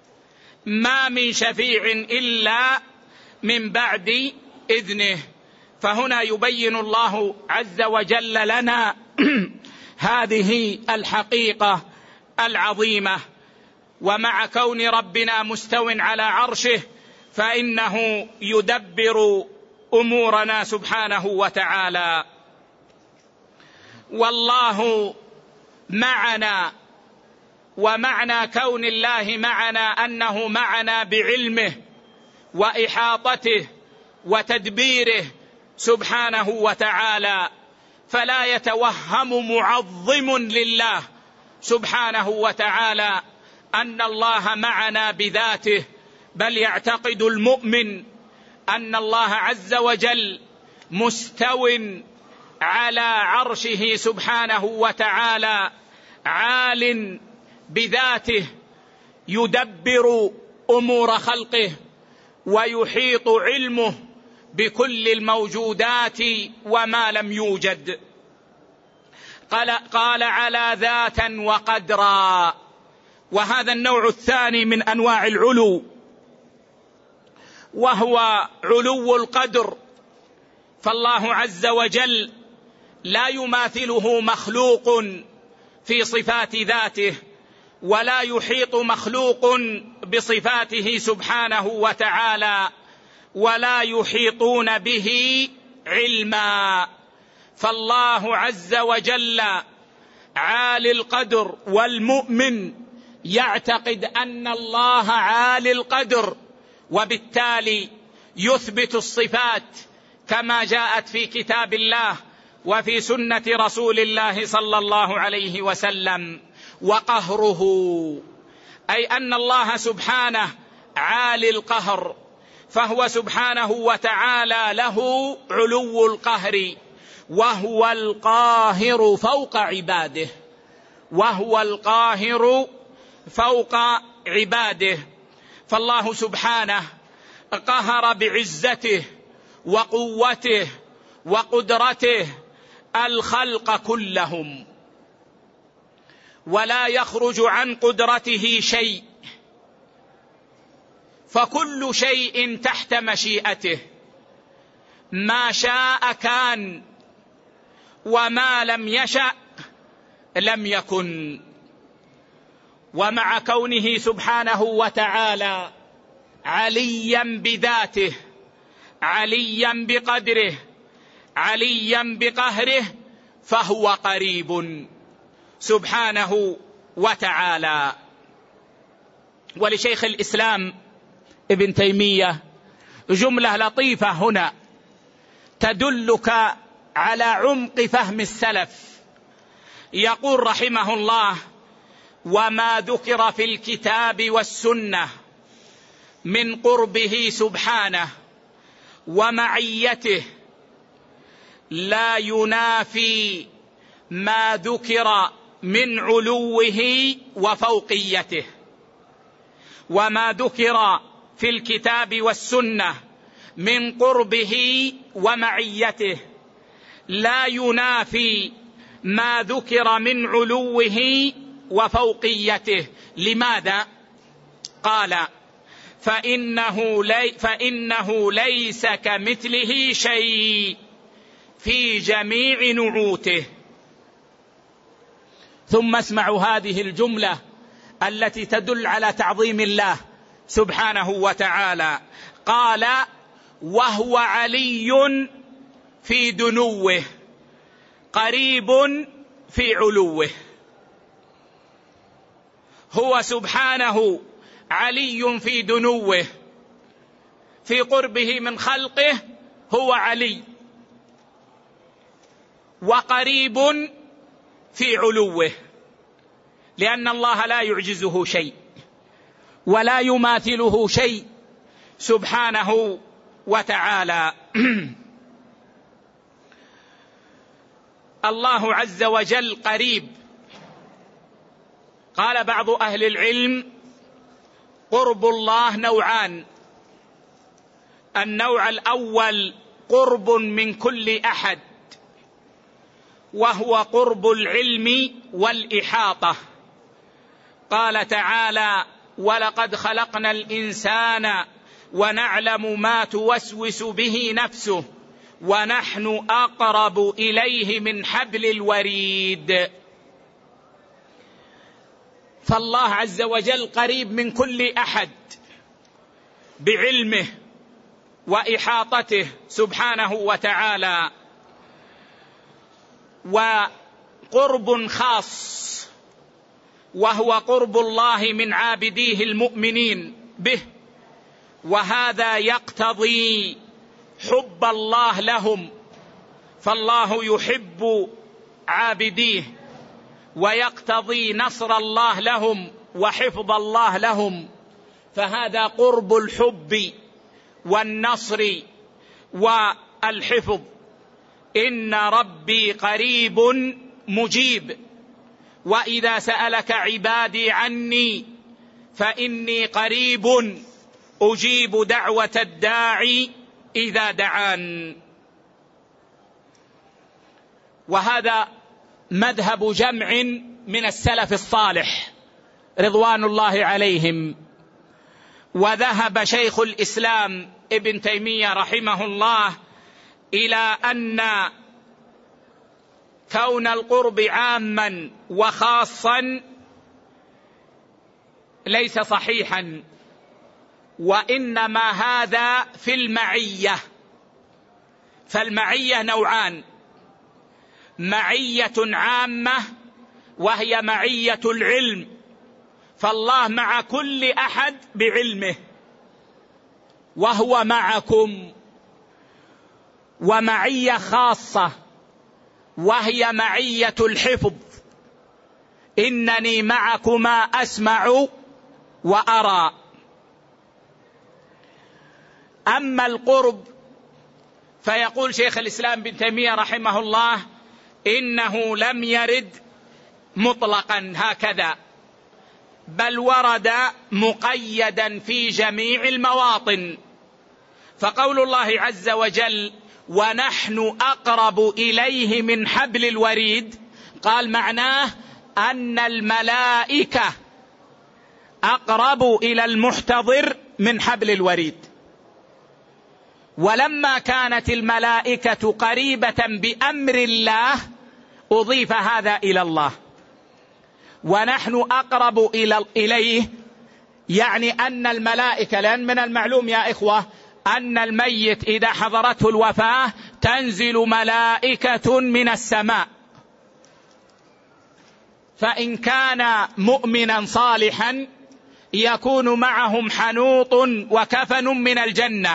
ما من شفيع إلا من بعد إذنه فهنا يبين الله عز وجل لنا هذه الحقيقة العظيمة. ومع كون ربنا مستو على عرشه فإنه يدبر أمورنا سبحانه وتعالى. والله معنا، ومعنى كون الله معنا أنه معنا بعلمه وإحاطته وتدبيره سبحانه وتعالى، فلا يتوهم معظم لله سبحانه وتعالى أن الله معنا بذاته، بل يعتقد المؤمن أن الله عز وجل مستو على عرشه سبحانه وتعالى، عال بذاته، يدبر أمور خلقه، ويحيط علمه بكل الموجودات وما لم يوجد. قال, قال على ذاتا وقدرا، وهذا النوع الثاني من أنواع العلو، وهو علو القدر. فالله عز وجل لا يماثله مخلوق في صفات ذاته، ولا يحيط مخلوق بصفاته سبحانه وتعالى، ولا يحيطون به علما. فالله عز وجل عالي القدر، والمؤمن يعتقد أن الله عالي القدر، وبالتالي يثبت الصفات كما جاءت في كتاب الله وفي سنة رسول الله صلى الله عليه وسلم. وقهره، أي أن الله سبحانه عالي القهر، فهو سبحانه وتعالى له علو القهر، وهو القاهر فوق عباده، وهو القاهر فوق عباده. فالله سبحانه قهر بعزته وقوته وقدرته الخلق كلهم، ولا يخرج عن قدرته شيء، فكل شيء تحت مشيئته، ما شاء كان، وما لم يشأ لم يكن. ومع كونه سبحانه وتعالى عليا بذاته، عليا بقدره، عليا بقهره، فهو قريب سبحانه وتعالى. ولشيخ الإسلام ابن تيمية جملة لطيفة هنا تدلك على عمق فهم السلف. يقول رحمه الله: وما ذكر في الكتاب والسنة من قربه سبحانه ومعيته لا ينافي ما ذكر من علوه وفوقيته. وما ذكر في الكتاب والسنة من قربه ومعيته لا ينافي ما ذكر من علوه وفوقيته. لماذا؟ قال: فإنه, لي فإنه ليس كمثله شيء في جميع نعوته. ثم اسمعوا هذه الجملة التي تدل على تعظيم الله سبحانه وتعالى. قال: وهو علي في دنوه قريب في علوه. هو سبحانه علي في دنوه، في قربه من خلقه هو علي، وقريب في علوه، لأن الله لا يعجزه شيء ولا يماثله شيء سبحانه وتعالى. الله عز وجل قريب. قال بعض أهل العلم: قرب الله نوعان. النوع الأول قرب من كل أحد، وهو قرب العلم والإحاطة. قال تعالى: ولقد خلقنا الإنسان ونعلم ما توسوس به نفسه ونحن أقرب إليه من حبل الوريد. فالله عز وجل قريب من كل أحد بعلمه وإحاطته سبحانه وتعالى، وقرب خاص وهو قرب الله من عابديه المؤمنين به، وهذا يقتضي حب الله لهم، فالله يحب عابديه، ويقتضي نصر الله لهم وحفظ الله لهم، فهذا قرب الحب والنصر والحفظ. إن ربي قريب مجيب، وإذا سألك عبادي عني فإني قريب أجيب دعوة الداعي إذا دعان. وهذا مذهب جمع من السلف الصالح رضوان الله عليهم. وذهب شيخ الإسلام ابن تيمية رحمه الله إلى أن كون القرب عاما وخاصا ليس صحيحا، وإنما هذا في المعية. فالمعية نوعان: معية عامة وهي معية العلم، فالله مع كل أحد بعلمه وهو معكم. ومعية خاصة وهي معية الحفظ، إنني معكما أسمع وأرى. أما القرب فيقول شيخ الإسلام ابن تيمية رحمه الله إنه لم يرد مطلقا هكذا، بل ورد مقيدا في جميع المواطن. فقول الله عز وجل ونحن أقرب إليه من حبل الوريد، قال معناه أن الملائكة أقرب إلى المحتضر من حبل الوريد. ولما كانت الملائكة قريبة بأمر الله أضيف هذا إلى الله. ونحن أقرب إليه يعني أن الملائكة، لأن من المعلوم يا إخوة أن الميت إذا حضرته الوفاة تنزل ملائكة من السماء، فإن كان مؤمنا صالحا يكون معهم حنوط وكفن من الجنة،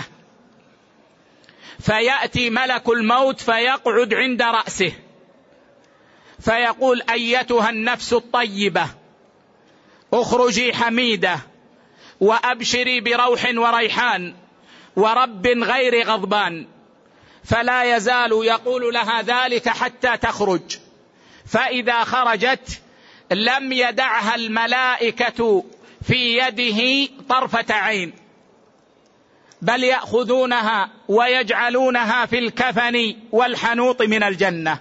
فيأتي ملك الموت فيقعد عند رأسه فيقول أيتها النفس الطيبة اخرجي حميدة وأبشري بروح وريحان ورب غير غضبان، فلا يزال يقول لها ذلك حتى تخرج. فإذا خرجت لم يدعها الملائكة في يده طرفة عين، بل يأخذونها ويجعلونها في الكفن والحنوط من الجنة.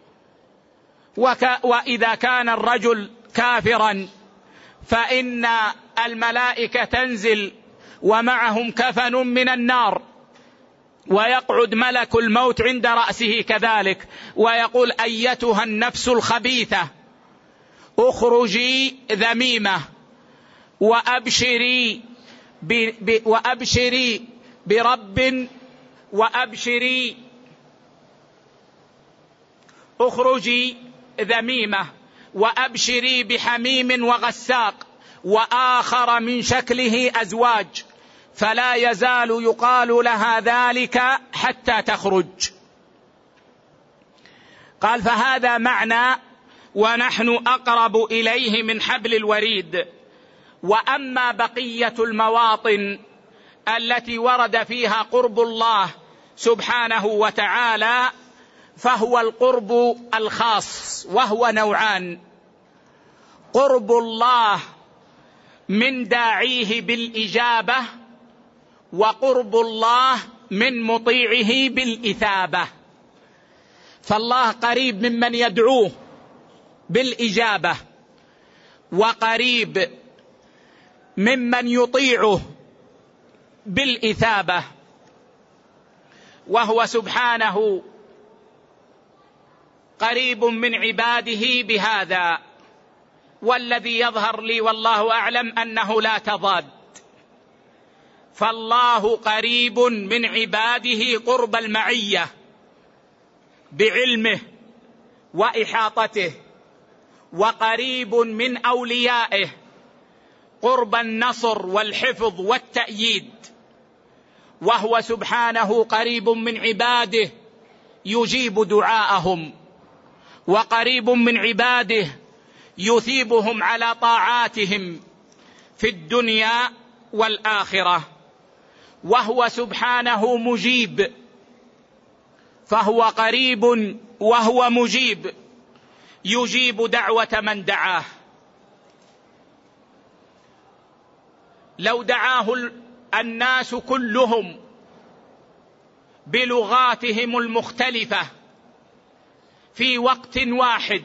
وك وإذا كان الرجل كافرا فإن الملائكة تنزل ومعهم كفن من النار، ويقعد ملك الموت عند رأسه كذلك ويقول أيتها النفس الخبيثة اخرجي ذميمة وأبشري ب... ب... وأبشري برب وأبشري اخرجي ذميمة وأبشري بحميم وغساق وآخر من شكله أزواج، فلا يزال يقال لها ذلك حتى تخرج. قال فهذا معنى ونحن أقرب إليه من حبل الوريد. وأما بقية المواطن التي ورد فيها قرب الله سبحانه وتعالى فهو القرب الخاص، وهو نوعان: قرب الله من داعيه بالإجابة، وقرب الله من مطيعه بالإثابة. فالله قريب ممن يدعوه بالإجابة، وقريب ممن يطيعه بالإثابة. وهو سبحانه قريب من عباده بهذا. والذي يظهر لي والله أعلم أنه لا تضاد، فالله قريب من عباده قرب المعية بعلمه وإحاطته، وقريب من أوليائه قرب النصر والحفظ والتأييد، وهو سبحانه قريب من عباده يجيب دعاءهم، وقريب من عباده يثيبهم على طاعاتهم في الدنيا والآخرة. وهو سبحانه مجيب، فهو قريب وهو مجيب، يجيب دعوة من دعاه. لو دعاه الناس كلهم بلغاتهم المختلفة في وقت واحد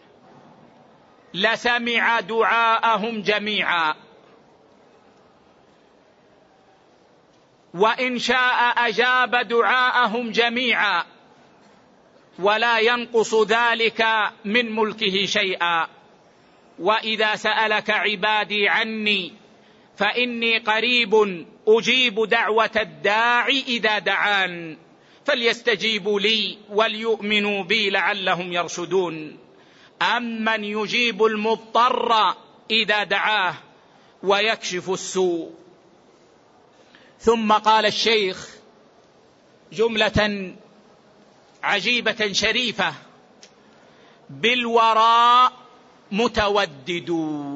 لسمع دعاءهم جميعا، وإن شاء أجاب دعاءهم جميعا، ولا ينقص ذلك من ملكه شيئا. وإذا سألك عبادي عني فإني قريب أجيب دعوة الداعي إذا دعان، فليستجيبوا لي وليؤمنوا بي لعلهم يرشدون. أمن يجيب المضطر إذا دعاه ويكشف السوء. ثم قال الشيخ جملة عجيبة شريفة: بالوراء متودد.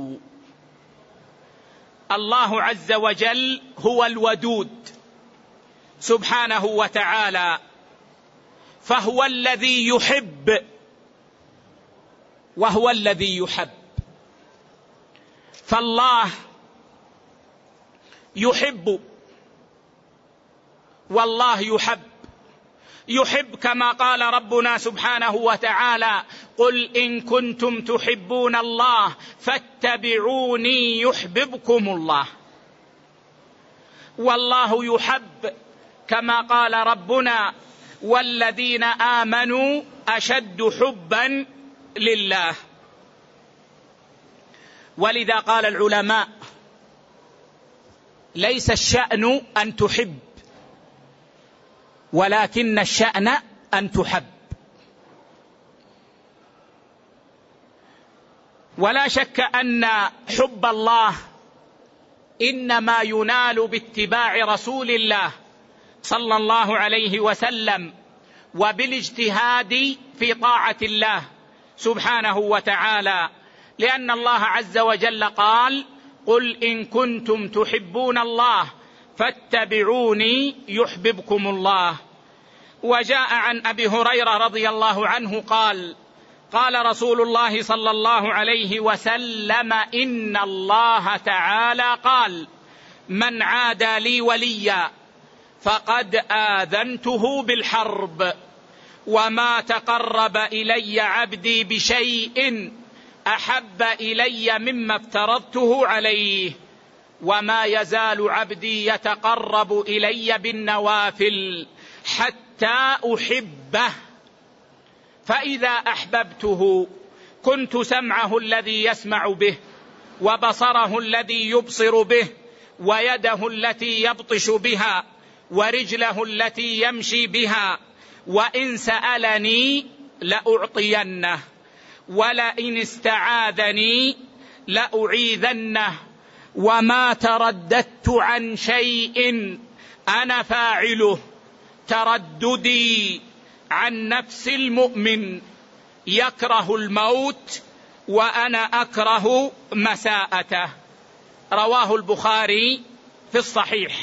الله عز وجل هو الودود سبحانه وتعالى، فهو الذي يحب وهو الذي يحب. فالله يحب والله يحب. يحب كما قال ربنا سبحانه وتعالى: قل إن كنتم تحبون الله فاتبعوني يحببكم الله. والله يحب كما قال ربنا: والذين آمنوا أشد حبا لله. ولذا قال العلماء: ليس الشأن أن تحب، ولكن الشأن أن تحب. ولا شك أن حب الله إنما ينال باتباع رسول الله صلى الله عليه وسلم، وبالاجتهاد في طاعة الله سبحانه وتعالى، لأن الله عز وجل قال: قل إن كنتم تحبون الله فاتبعوني يحببكم الله. وجاء عن أبي هريرة رضي الله عنه قال: قال رسول الله صلى الله عليه وسلم: إن الله تعالى قال: من عادى لي وليا فقد آذنته بالحرب، وما تقرب إلي عبدي بشيء أحب إلي مما افترضته عليه، وما يزال عبدي يتقرب إلي بالنوافل حتى أحبه، فإذا أحببته كنت سمعه الذي يسمع به، وبصره الذي يبصر به، ويده التي يبطش بها، ورجله التي يمشي بها، وإن سألني لأعطينه، ولئن استعاذني لأعيذنه، وما ترددت عن شيء أنا فاعله ترددي عن نفس المؤمن يكره الموت وأنا أكره مساءته. رواه البخاري في الصحيح.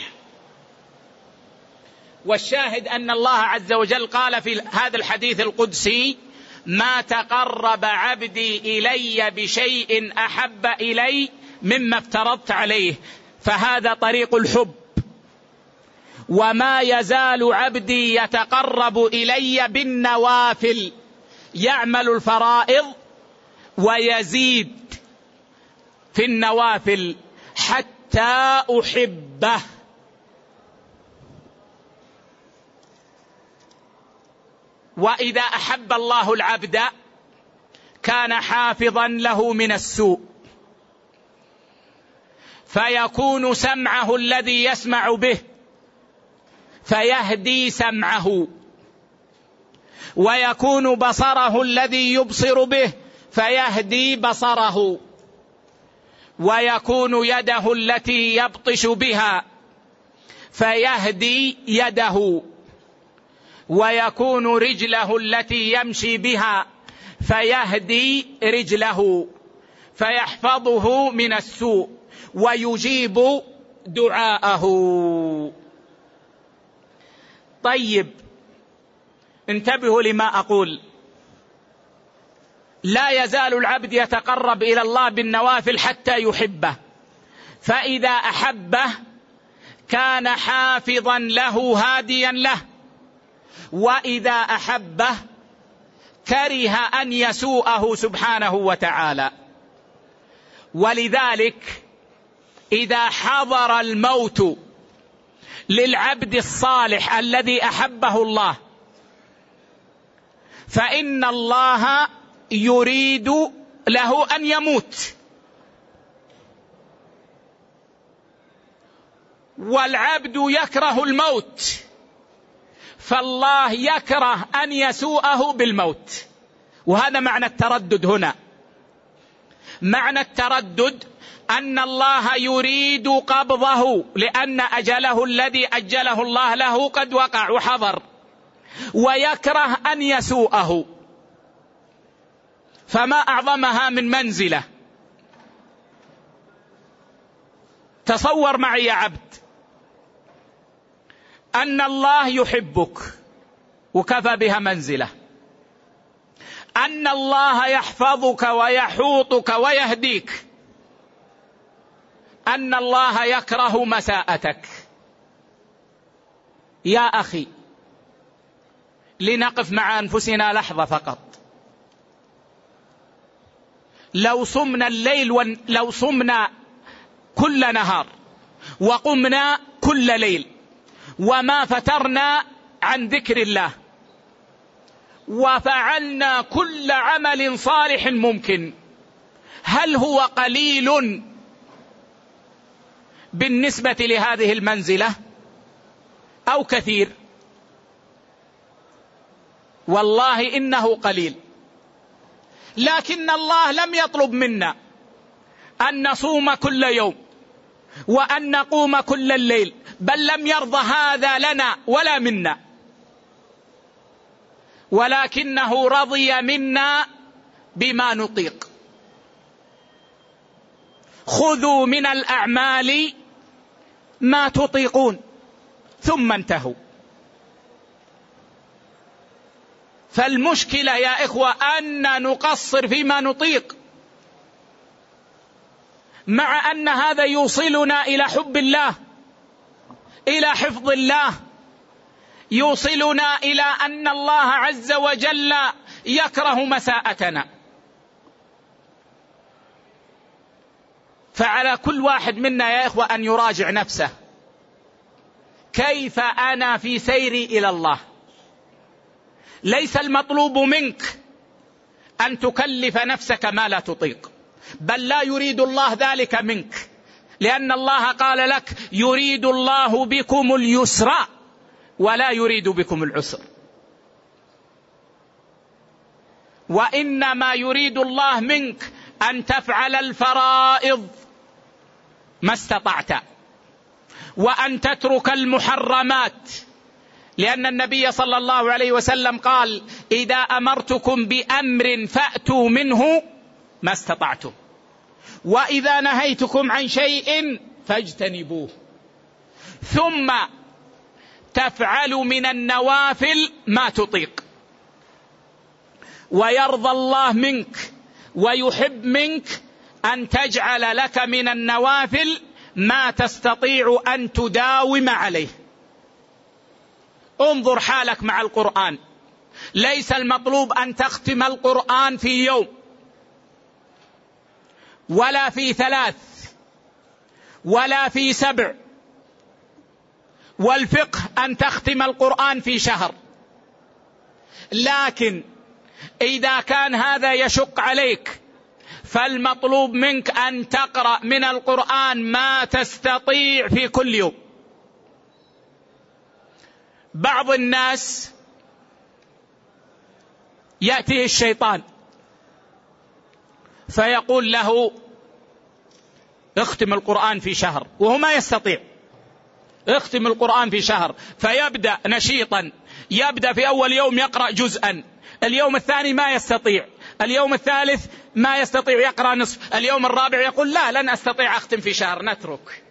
والشاهد أن الله عز وجل قال في هذا الحديث القدسي: ما تقرب عبدي إلي بشيء أحب إلي مما افترضت عليه، فهذا طريق الحب. وما يزال عبدي يتقرب إلي بالنوافل، يعمل الفرائض ويزيد في النوافل حتى أحبه. وإذا أحب الله العبد كان حافظا له من السوء، فيكون سمعه الذي يسمع به فيهدي سمعه، ويكون بصره الذي يبصر به فيهدي بصره، ويكون يده التي يبطش بها فيهدي يده، ويكون رجله التي يمشي بها فيهدي رجله، فيحفظه من السوء ويجيب دعاءه. طيب انتبهوا لما أقول، لا يزال العبد يتقرب إلى الله بالنوافل حتى يحبه، فإذا أحبه كان حافظا له هاديا له، وإذا أحبه كره أن يسوءه سبحانه وتعالى. ولذلك إذا حضر الموت للعبد الصالح الذي أحبه الله فإن الله يريد له أن يموت، والعبد يكره الموت، فالله يكره أن يسوءه بالموت. وهذا معنى التردد هنا. معنى التردد أن الله يريد قبضه لأن أجله الذي أجله الله له قد وقع وحضر، ويكره أن يسوءه. فما أعظمها من منزلة. تصور معي يا عبد أن الله يحبك وكفى بها منزلة، أن الله يحفظك ويحوطك ويهديك، أن الله يكره مساءتك. يا أخي لنقف مع أنفسنا لحظة فقط. لو صمنا الليل و... لو صمنا كل نهار وقمنا كل ليل وما فترنا عن ذكر الله وفعلنا كل عمل صالح ممكن، هل هو قليل بالنسبة لهذه المنزلة أو كثير؟ والله إنه قليل. لكن الله لم يطلب منا أن نصوم كل يوم وأن نقوم كل الليل، بل لم يرضى هذا لنا ولا منا، ولكنه رضي منا بما نطيق. خذوا من الأعمال ما تطيقون ثم انتهوا. فالمشكلة يا إخوة أن نقصر فيما نطيق، مع أن هذا يوصلنا إلى حب الله، إلى حفظ الله، يوصلنا إلى أن الله عز وجل يكره مساءتنا. فعلى كل واحد منا يا إخوة أن يراجع نفسه، كيف أنا في سيري إلى الله؟ ليس المطلوب منك أن تكلف نفسك ما لا تطيق، بل لا يريد الله ذلك منك، لأن الله قال لك يريد الله بكم اليسر ولا يريد بكم العسر. وإنما يريد الله منك أن تفعل الفرائض ما استطعت، وأن تترك المحرمات، لأن النبي صلى الله عليه وسلم قال إذا أمرتكم بأمر فأتوا منه ما استطعتم، وإذا نهيتكم عن شيء فاجتنبوه. ثم تفعل من النوافل ما تطيق، ويرضى الله منك ويحب منك أن تجعل لك من النوافل ما تستطيع أن تداوم عليه. انظر حالك مع القرآن، ليس المطلوب أن تختم القرآن في يوم ولا في ثلاث ولا في سبع، والفقه أن تختم القرآن في شهر، لكن إذا كان هذا يشق عليك فالمطلوب منك أن تقرأ من القرآن ما تستطيع في كل يوم. بعض الناس يأتيه الشيطان فيقول له اختم القرآن في شهر، وهو ما يستطيع. اختم القرآن في شهر، فيبدأ نشيطا، يبدأ في أول يوم يقرأ جزءا، اليوم الثاني ما يستطيع، اليوم الثالث ما يستطيع يقرأ نصف، اليوم الرابع يقول لا لن أستطيع أختم في شهر، نترك.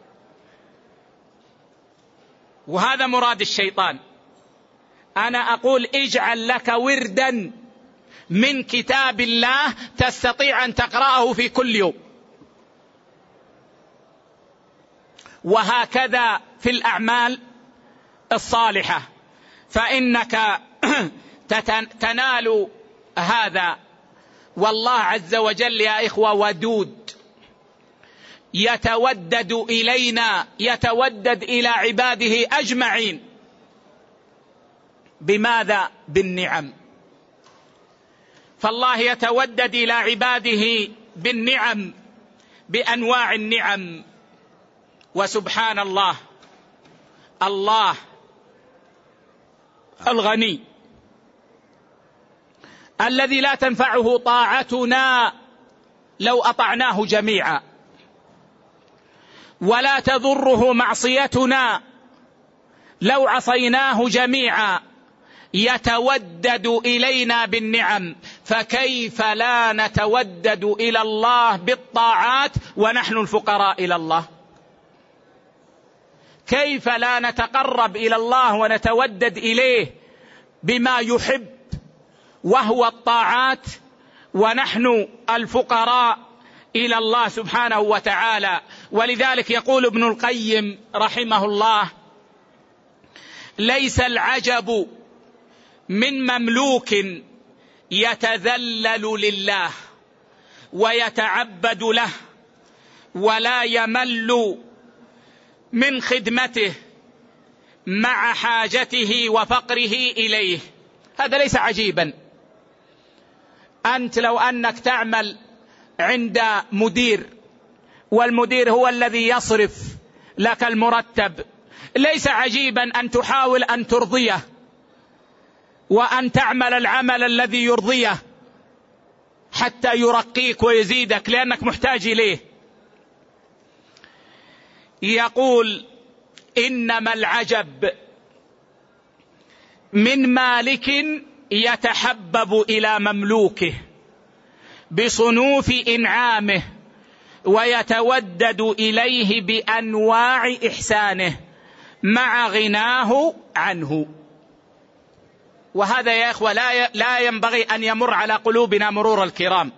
وهذا مراد الشيطان. أنا أقول اجعل لك وردا من كتاب الله تستطيع أن تقرأه في كل يوم. وهكذا في الأعمال الصالحة، فإنك تنال هذا. والله عز وجل يا إخوة ودود، يتودد إلينا، يتودد إلى عباده أجمعين. بماذا؟ بالنعم. فالله يتودد إلى عباده بالنعم، بأنواع النعم. وسبحان الله، الله الغني الذي لا تنفعه طاعتنا لو أطعناه جميعا، ولا تضره معصيتنا لو عصيناه جميعا، يتودد إلينا بالنعم. فكيف لا نتودد إلى الله بالطاعات ونحن الفقراء إلى الله؟ كيف لا نتقرب إلى الله ونتودد إليه بما يحب وهو الطاعات ونحن الفقراء إلى الله سبحانه وتعالى؟ ولذلك يقول ابن القيم رحمه الله: ليس العجب من مملوك يتذلل لله ويتعبد له ولا يمل من خدمته مع حاجته وفقره إليه. هذا ليس عجيبا. أنت لو أنك تعمل عند مدير، والمدير هو الذي يصرف لك المرتب، ليس عجيبا أن تحاول أن ترضيه وأن تعمل العمل الذي يرضيه حتى يرقيك ويزيدك لأنك محتاج إليه. يقول: إنما العجب من مالك يتحبب إلى مملوكه بصنوف إنعامه ويتودد إليه بأنواع إحسانه مع غناه عنه. وهذا يا إخوة لا ينبغي أن يمر على قلوبنا مرور الكرام.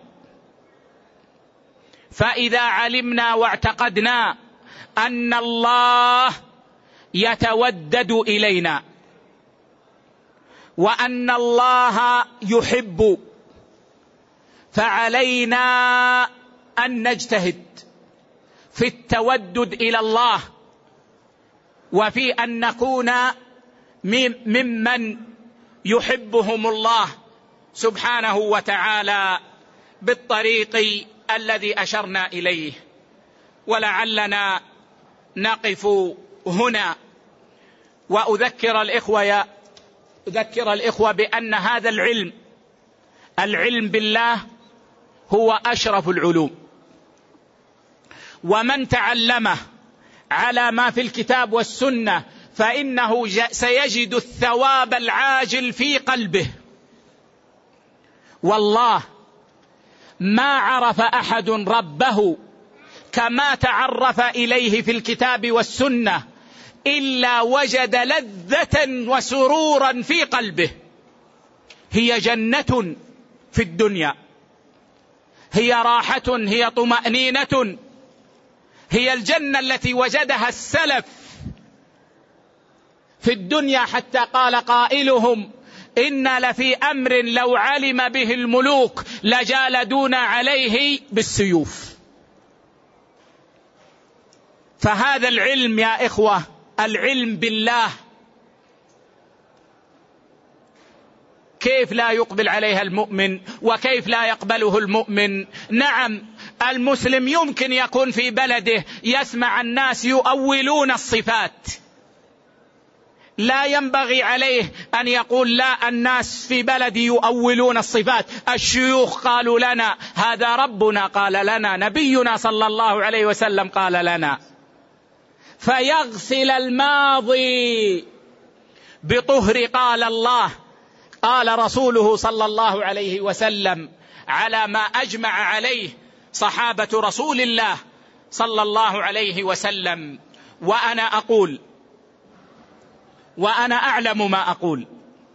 فإذا علمنا واعتقدنا أن الله يتودد إلينا وأن الله يحب، فعلينا أن نجتهد في التودد إلى الله وفي أن نكون ممن يحبهم الله سبحانه وتعالى بالطريق الذي أشرنا إليه. ولعلنا نقف هنا وأذكر الإخوة يا أذكر الإخوة بأن هذا العلم العلم بالله هو أشرف العلوم، ومن تعلمه على ما في الكتاب والسنة فإنه سيجد الثواب العاجل في قلبه. والله ما عرف أحد ربه كما تعرف إليه في الكتاب والسنة إلا وجد لذة وسرورا في قلبه. هي جنة في الدنيا، هي راحة، هي طمأنينة، هي الجنة التي وجدها السلف في الدنيا، حتى قال قائلهم: إن لفي أمر لو علم به الملوك لجالدون عليه بالسيوف. فهذا العلم يا إخوة، العلم بالله، كيف لا يقبل عليها المؤمن وكيف لا يقبله المؤمن؟ نعم، المسلم يمكن يكون في بلده يسمع الناس يؤولون الصفات، لا ينبغي عليه أن يقول لا، الناس في بلدي يؤولون الصفات، الشيوخ قالوا لنا، هذا ربنا قال لنا، نبينا صلى الله عليه وسلم قال لنا. فيغسل الماضي بطهر قال الله قال رسوله صلى الله عليه وسلم، على ما أجمع عليه صحابة رسول الله صلى الله عليه وسلم. وأنا أقول وأنا أعلم ما أقول،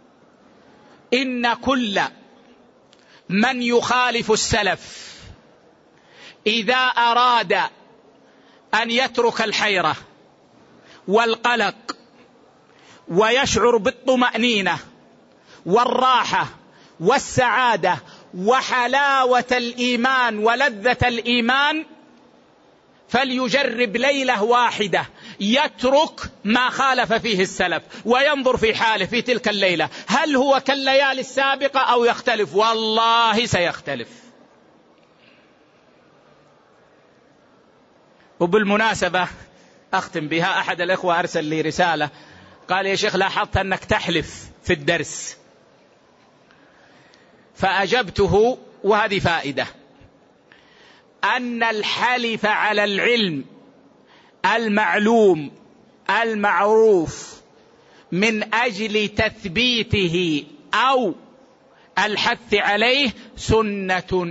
إن كل من يخالف السلف إذا أراد أن يترك الحيرة والقلق ويشعر بالطمأنينة والراحة والسعادة وحلاوة الإيمان ولذة الإيمان، فليجرب ليلة واحدة يترك ما خالف فيه السلف وينظر في حاله في تلك الليلة، هل هو كالليالي السابقة أو يختلف؟ والله سيختلف. وبالمناسبة أختم بها، أحد الإخوة أرسل لي رسالة قال يا شيخ لاحظت أنك تحلف في الدرس، فأجبته وهذه فائدة، أن الحلف على العلم المعلوم المعروف من أجل تثبيته أو الحث عليه سنة،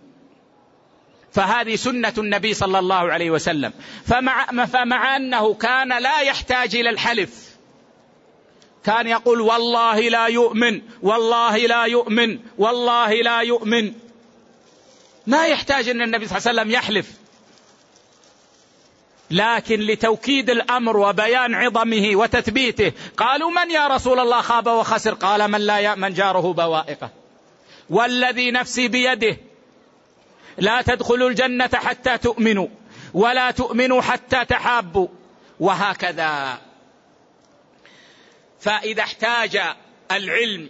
فهذه سنة النبي صلى الله عليه وسلم. فمع, فمع أنه كان لا يحتاج إلى الحلف، كان يقول والله لا يؤمن والله لا يؤمن والله لا يؤمن، ما يحتاج أن النبي صلى الله عليه وسلم يحلف، لكن لتوكيد الأمر وبيان عظمه وتثبيته قالوا من يا رسول الله خاب وخسر؟ قال من لا يأمن جاره بوائقه، والذي نفسي بيده لا تدخلوا الجنة حتى تؤمنوا ولا تؤمنوا حتى تحابوا، وهكذا. فإذا احتاج العلم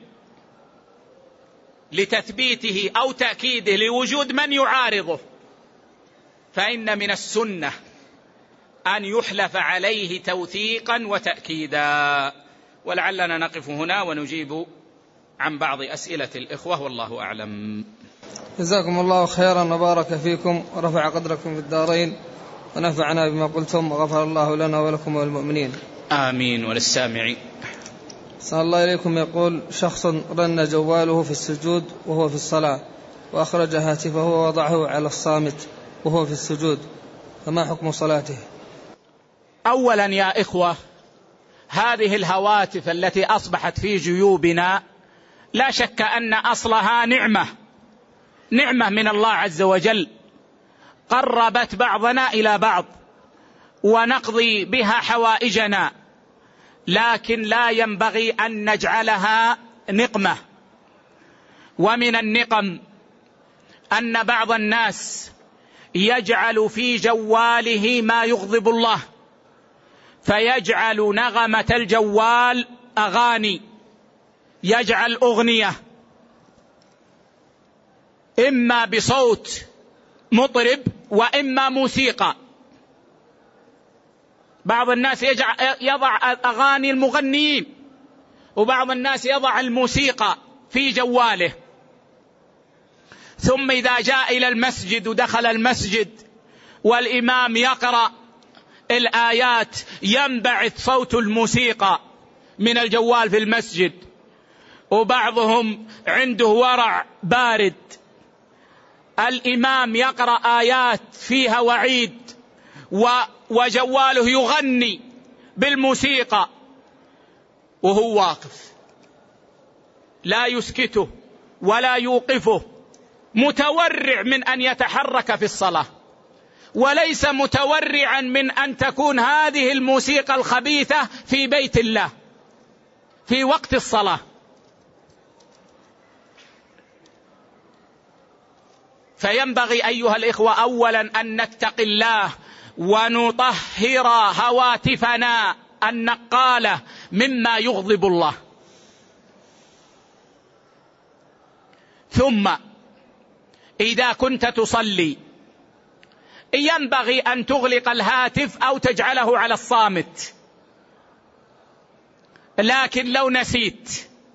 لتثبيته أو تأكيده لوجود من يعارضه، فإن من السنة أن يحلف عليه توثيقا وتأكيدا. ولعلنا نقف هنا ونجيب عن بعض أسئلة الإخوة، والله أعلم. جزاكم الله خيرا وبارك فيكم ورفع قدركم في الدارين، ونفعنا بما قلتم، وغفر الله لنا ولكم والمؤمنين. آمين وللسامعين. صلى الله إليكم. يقول شخص رن جواله في السجود وهو في الصلاة، وأخرج هاتفه ووضعه على الصامت وهو في السجود، فما حكم صلاته؟ أولا يا إخوة، هذه الهواتف التي أصبحت في جيوبنا لا شك أن أصلها نعمة نعمة من الله عز وجل، قربت بعضنا إلى بعض ونقضي بها حوائجنا، لكن لا ينبغي أن نجعلها نقمة. ومن النقم أن بعض الناس يجعل في جواله ما يغضب الله، فيجعل نغمة الجوال أغاني، يجعل أغنية إما بصوت مطرب وإما موسيقى. بعض الناس يضع أغاني المغنيين، وبعض الناس يضع الموسيقى في جواله، ثم إذا جاء إلى المسجد ودخل المسجد والإمام يقرأ الآيات ينبعث صوت الموسيقى من الجوال في المسجد، وبعضهم عنده ورع بارد، الإمام يقرأ آيات فيها وعيد وجواله يغني بالموسيقى وهو واقف، لا يسكته ولا يوقفه، متورع من أن يتحرك في الصلاة، وليس متورعا من أن تكون هذه الموسيقى الخبيثة في بيت الله في وقت الصلاة. فينبغي أيها الإخوة أولا أن نتقي الله ونطهر هواتفنا النقالة مما يغضب الله. ثم إذا كنت تصلي ينبغي أن تغلق الهاتف أو تجعله على الصامت، لكن لو نسيت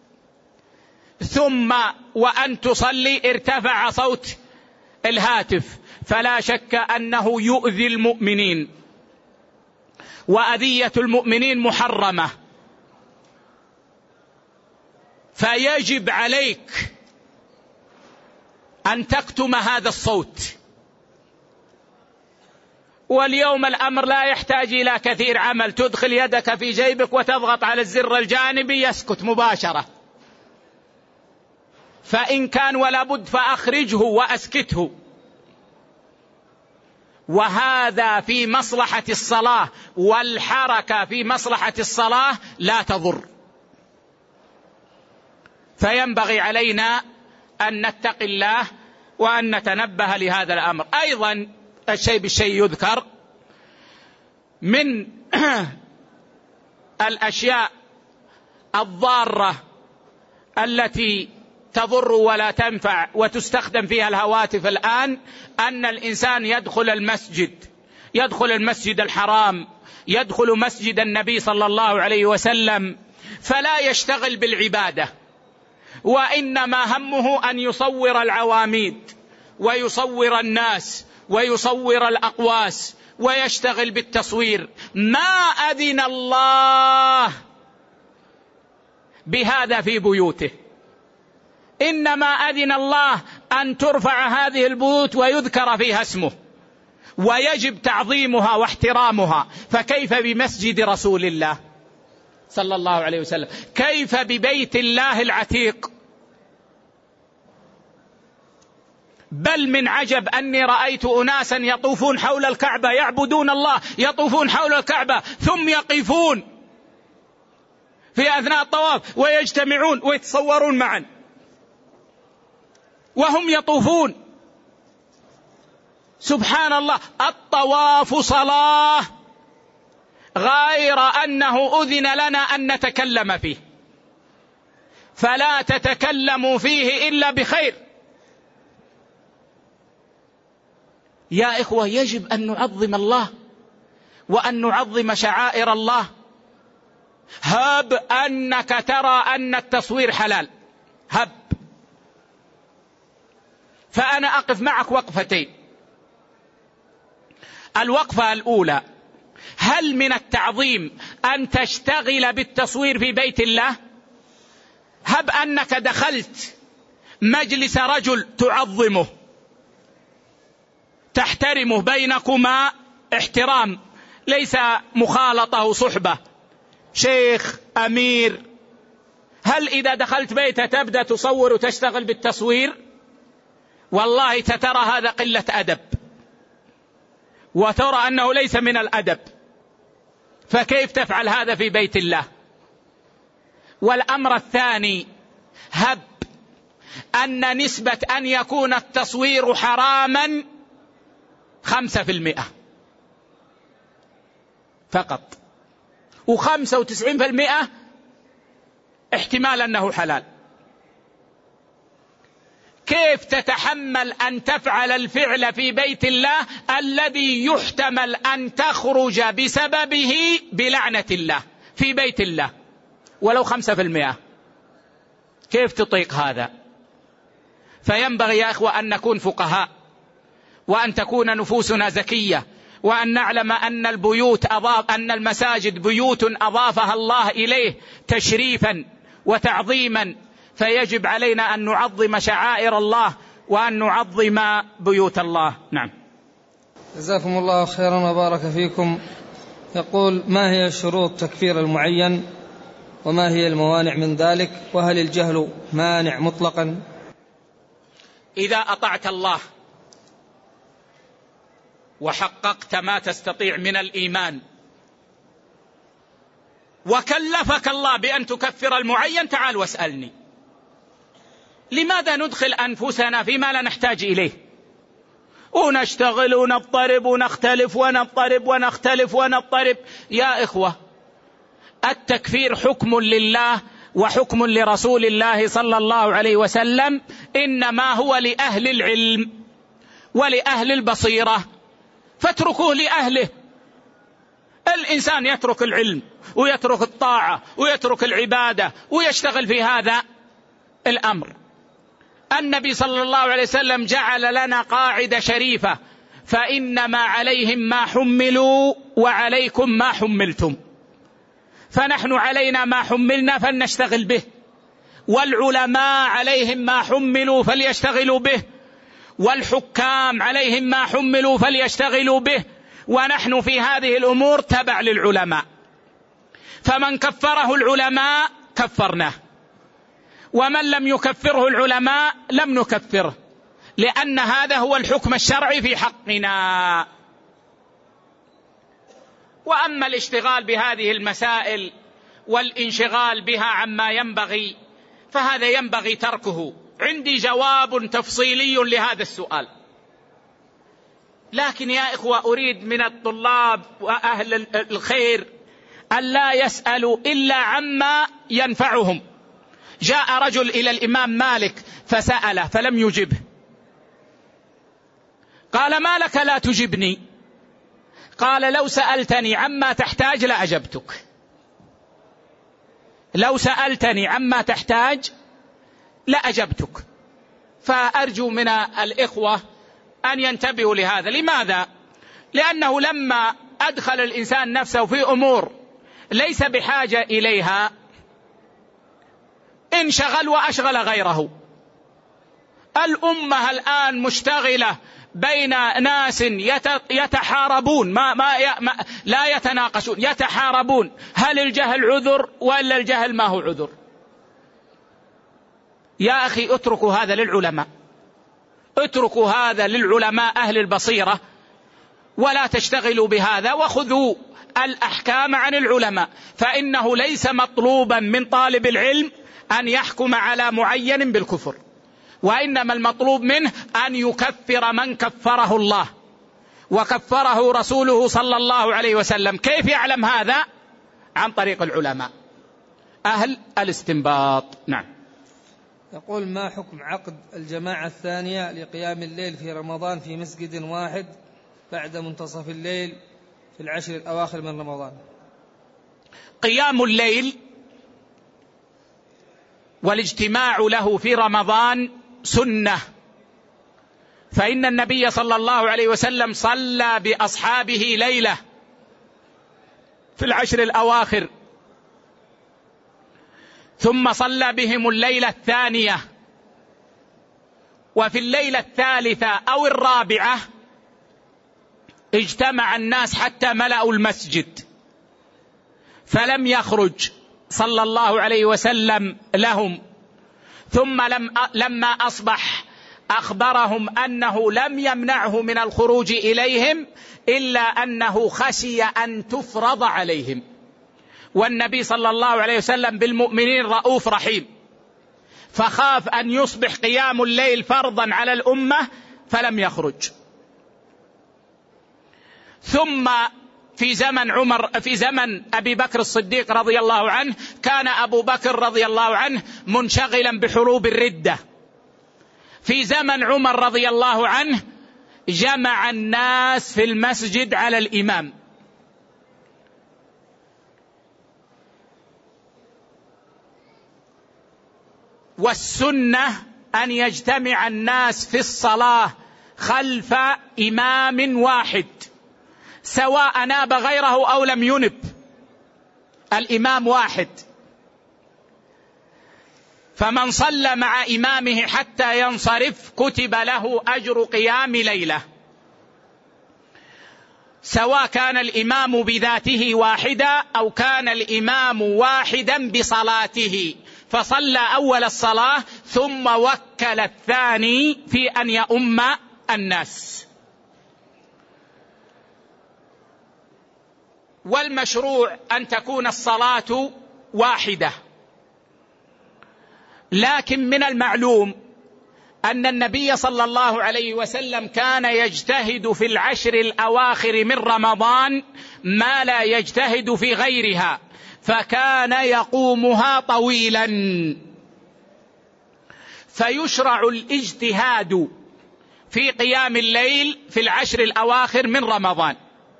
ثم وأن تصلي ارتفع صوت الهاتف فلا شك أنه يؤذي المؤمنين، وأذية المؤمنين محرمة، فيجب عليك أن تكتم هذا الصوت. واليوم الأمر لا يحتاج إلى كثير عمل، تدخل يدك في جيبك وتضغط على الزر الجانبي يسكت مباشرة، فإن كان ولا بد فأخرجه وأسكته، وهذا في مصلحة الصلاة، والحركة في مصلحة الصلاة لا تضر. فينبغي علينا أن نتقي الله وأن نتنبه لهذا الأمر. أيضا الشيء بالشيء يذكر من الأشياء الضارة التي تضر ولا تنفع وتستخدم فيها الهواتف الآن، أن الإنسان يدخل المسجد يدخل المسجد الحرام، يدخل مسجد النبي صلى الله عليه وسلم، فلا يشتغل بالعبادة، وإنما همه أن يصور العواميد ويصور الناس ويصور الأقواس ويشتغل بالتصوير. ما أذن الله بهذا في بيوته، إنما أذن الله أن ترفع هذه البيوت ويذكر فيها اسمه، ويجب تعظيمها واحترامها. فكيف بمسجد رسول الله صلى الله عليه وسلم؟ كيف ببيت الله العتيق؟ بل من عجب أني رأيت أناسا يطوفون حول الكعبة يعبدون الله، يطوفون حول الكعبة ثم يقفون في أثناء الطواف ويجتمعون ويتصورون معا وهم يطوفون. سبحان الله، الطواف صلاة، غير أنه أذن لنا أن نتكلم فيه، فلا تتكلموا فيه إلا بخير. يا إخوة، يجب أن نعظم الله وأن نعظم شعائر الله. هب أنك ترى أن التصوير حلال، هب، فأنا أقف معك وقفتين. الوقفة الأولى: هل من التعظيم أن تشتغل بالتصوير في بيت الله؟ هب أنك دخلت مجلس رجل تعظمه تحترمه، بينكما احترام، ليس مخالطة صحبة، شيخ أمير، هل إذا دخلت بيته تبدأ تصور وتشتغل بالتصوير؟ والله ترى هذا قلة أدب، وترى أنه ليس من الأدب، فكيف تفعل هذا في بيت الله؟ والأمر الثاني: هب أن نسبة أن يكون التصوير حراما خمسة في المئة فقط، وخمسة وتسعين في المئة احتمال أنه حلال. كيف تتحمل أن تفعل الفعل في بيت الله الذي يحتمل أن تخرج بسببه بلعنة الله في بيت الله ولو خمسة في المئة؟ كيف تطيق هذا؟ فينبغي يا إخوة أن نكون فقهاء، وأن تكون نفوسنا زكية، وأن نعلم أن البيوت أضاف أن المساجد بيوت أضافها الله إليه تشريفا وتعظيما، فيجب علينا أن نعظم شعائر الله وأن نعظم بيوت الله. نعم. جزاكم الله خيرا وبارك فيكم. يقول: ما هي شروط تكفير المعين، وما هي الموانع من ذلك، وهل الجهل مانع مطلقا؟ إذا أطعت الله وحققت ما تستطيع من الإيمان وكلفك الله بأن تكفر المعين، تعال واسألني. لماذا ندخل أنفسنا فيما لا نحتاج إليه، ونشتغل ونضطرب ونختلف ونضطرب ونختلف ونضطرب؟ يا إخوة، التكفير حكم لله وحكم لرسول الله صلى الله عليه وسلم إنما هو لأهل العلم ولأهل البصيرة، فاتركوه لأهله. الإنسان يترك العلم ويترك الطاعة ويترك العبادة ويشتغل في هذا الأمر. النبي صلى الله عليه وسلم جعل لنا قاعدة شريفة: فإنما عليهم ما حملوا وعليكم ما حملتم. فنحن علينا ما حملنا فلنشتغل به، والعلماء عليهم ما حملوا فليشتغلوا به، والحكام عليهم ما حملوا فليشتغلوا به، ونحن في هذه الأمور تبع للعلماء. فمن كفره العلماء كفرناه، ومن لم يكفره العلماء لم نكفره، لأن هذا هو الحكم الشرعي في حقنا. وأما الاشتغال بهذه المسائل والانشغال بها عما ينبغي فهذا ينبغي تركه. عندي جواب تفصيلي لهذا السؤال، لكن يا إخوة أريد من الطلاب وأهل الخير أن لا يسألوا إلا عما ينفعهم. جاء رجل إلى الإمام مالك فسأله فلم يجبه، قال: ما لك لا تجبني؟ قال: لو سألتني عما تحتاج لأجبتك، لو سألتني عما تحتاج لأجبتك. فأرجو من الإخوة أن ينتبهوا لهذا. لماذا؟ لأنه لما أدخل الإنسان نفسه في أمور ليس بحاجة إليها انشغل وأشغل غيره. الأمة الآن مشتغلة بين ناس يتحاربون، ما ما ما لا يتناقشون، يتحاربون. هل الجهل عذر ولا الجهل ما هو عذر؟ يا أخي اتركوا هذا للعلماء، اتركوا هذا للعلماء أهل البصيرة، ولا تشتغلوا بهذا، وخذوا الأحكام عن العلماء. فإنه ليس مطلوبا من طالب العلم أن يحكم على معين بالكفر، وإنما المطلوب منه أن يكفر من كفره الله وكفره رسوله صلى الله عليه وسلم. كيف يعلم هذا؟ عن طريق العلماء أهل الاستنباط. نعم. يقول: ما حكم عقد الجماعة الثانية لقيام الليل في رمضان في مسجد واحد بعد منتصف الليل في العشر الأواخر من رمضان؟ قيام الليل والاجتماع له في رمضان سنة، فإن النبي صلى الله عليه وسلم صلى بأصحابه ليلة في العشر الأواخر، ثم صلى بهم الليلة الثانية، وفي الليلة الثالثة أو الرابعة اجتمع الناس حتى ملأوا المسجد، فلم يخرج صلى الله عليه وسلم لهم. ثم لم لما أصبح أخبرهم أنه لم يمنعه من الخروج إليهم إلا أنه خشي أن تفرض عليهم، والنبي صلى الله عليه وسلم بالمؤمنين رؤوف رحيم، فخاف أن يصبح قيام الليل فرضا على الأمة فلم يخرج. ثم في زمن عمر في زمن أبي بكر الصديق رضي الله عنه كان أبو بكر رضي الله عنه منشغلا بحروب الردة. في زمن عمر رضي الله عنه جمع الناس في المسجد على الإمام، والسنة أن يجتمع الناس في الصلاة خلف إمام واحد سواء ناب غيره أو لم ينب، الإمام واحد. فمن صلى مع إمامه حتى ينصرف كتب له أجر قيام ليلة، سواء كان الإمام بذاته واحدا أو كان الإمام واحدا بصلاته، فصلى أول الصلاة ثم وكل الثاني في أن يؤم الناس. والمشروع أن تكون الصلاة واحدة، لكن من المعلوم أن النبي صلى الله عليه وسلم كان يجتهد في العشر الأواخر من رمضان ما لا يجتهد في غيرها، فكان يقومها طويلا. فيشرع الاجتهاد في قيام الليل في العشر الأواخر من رمضان،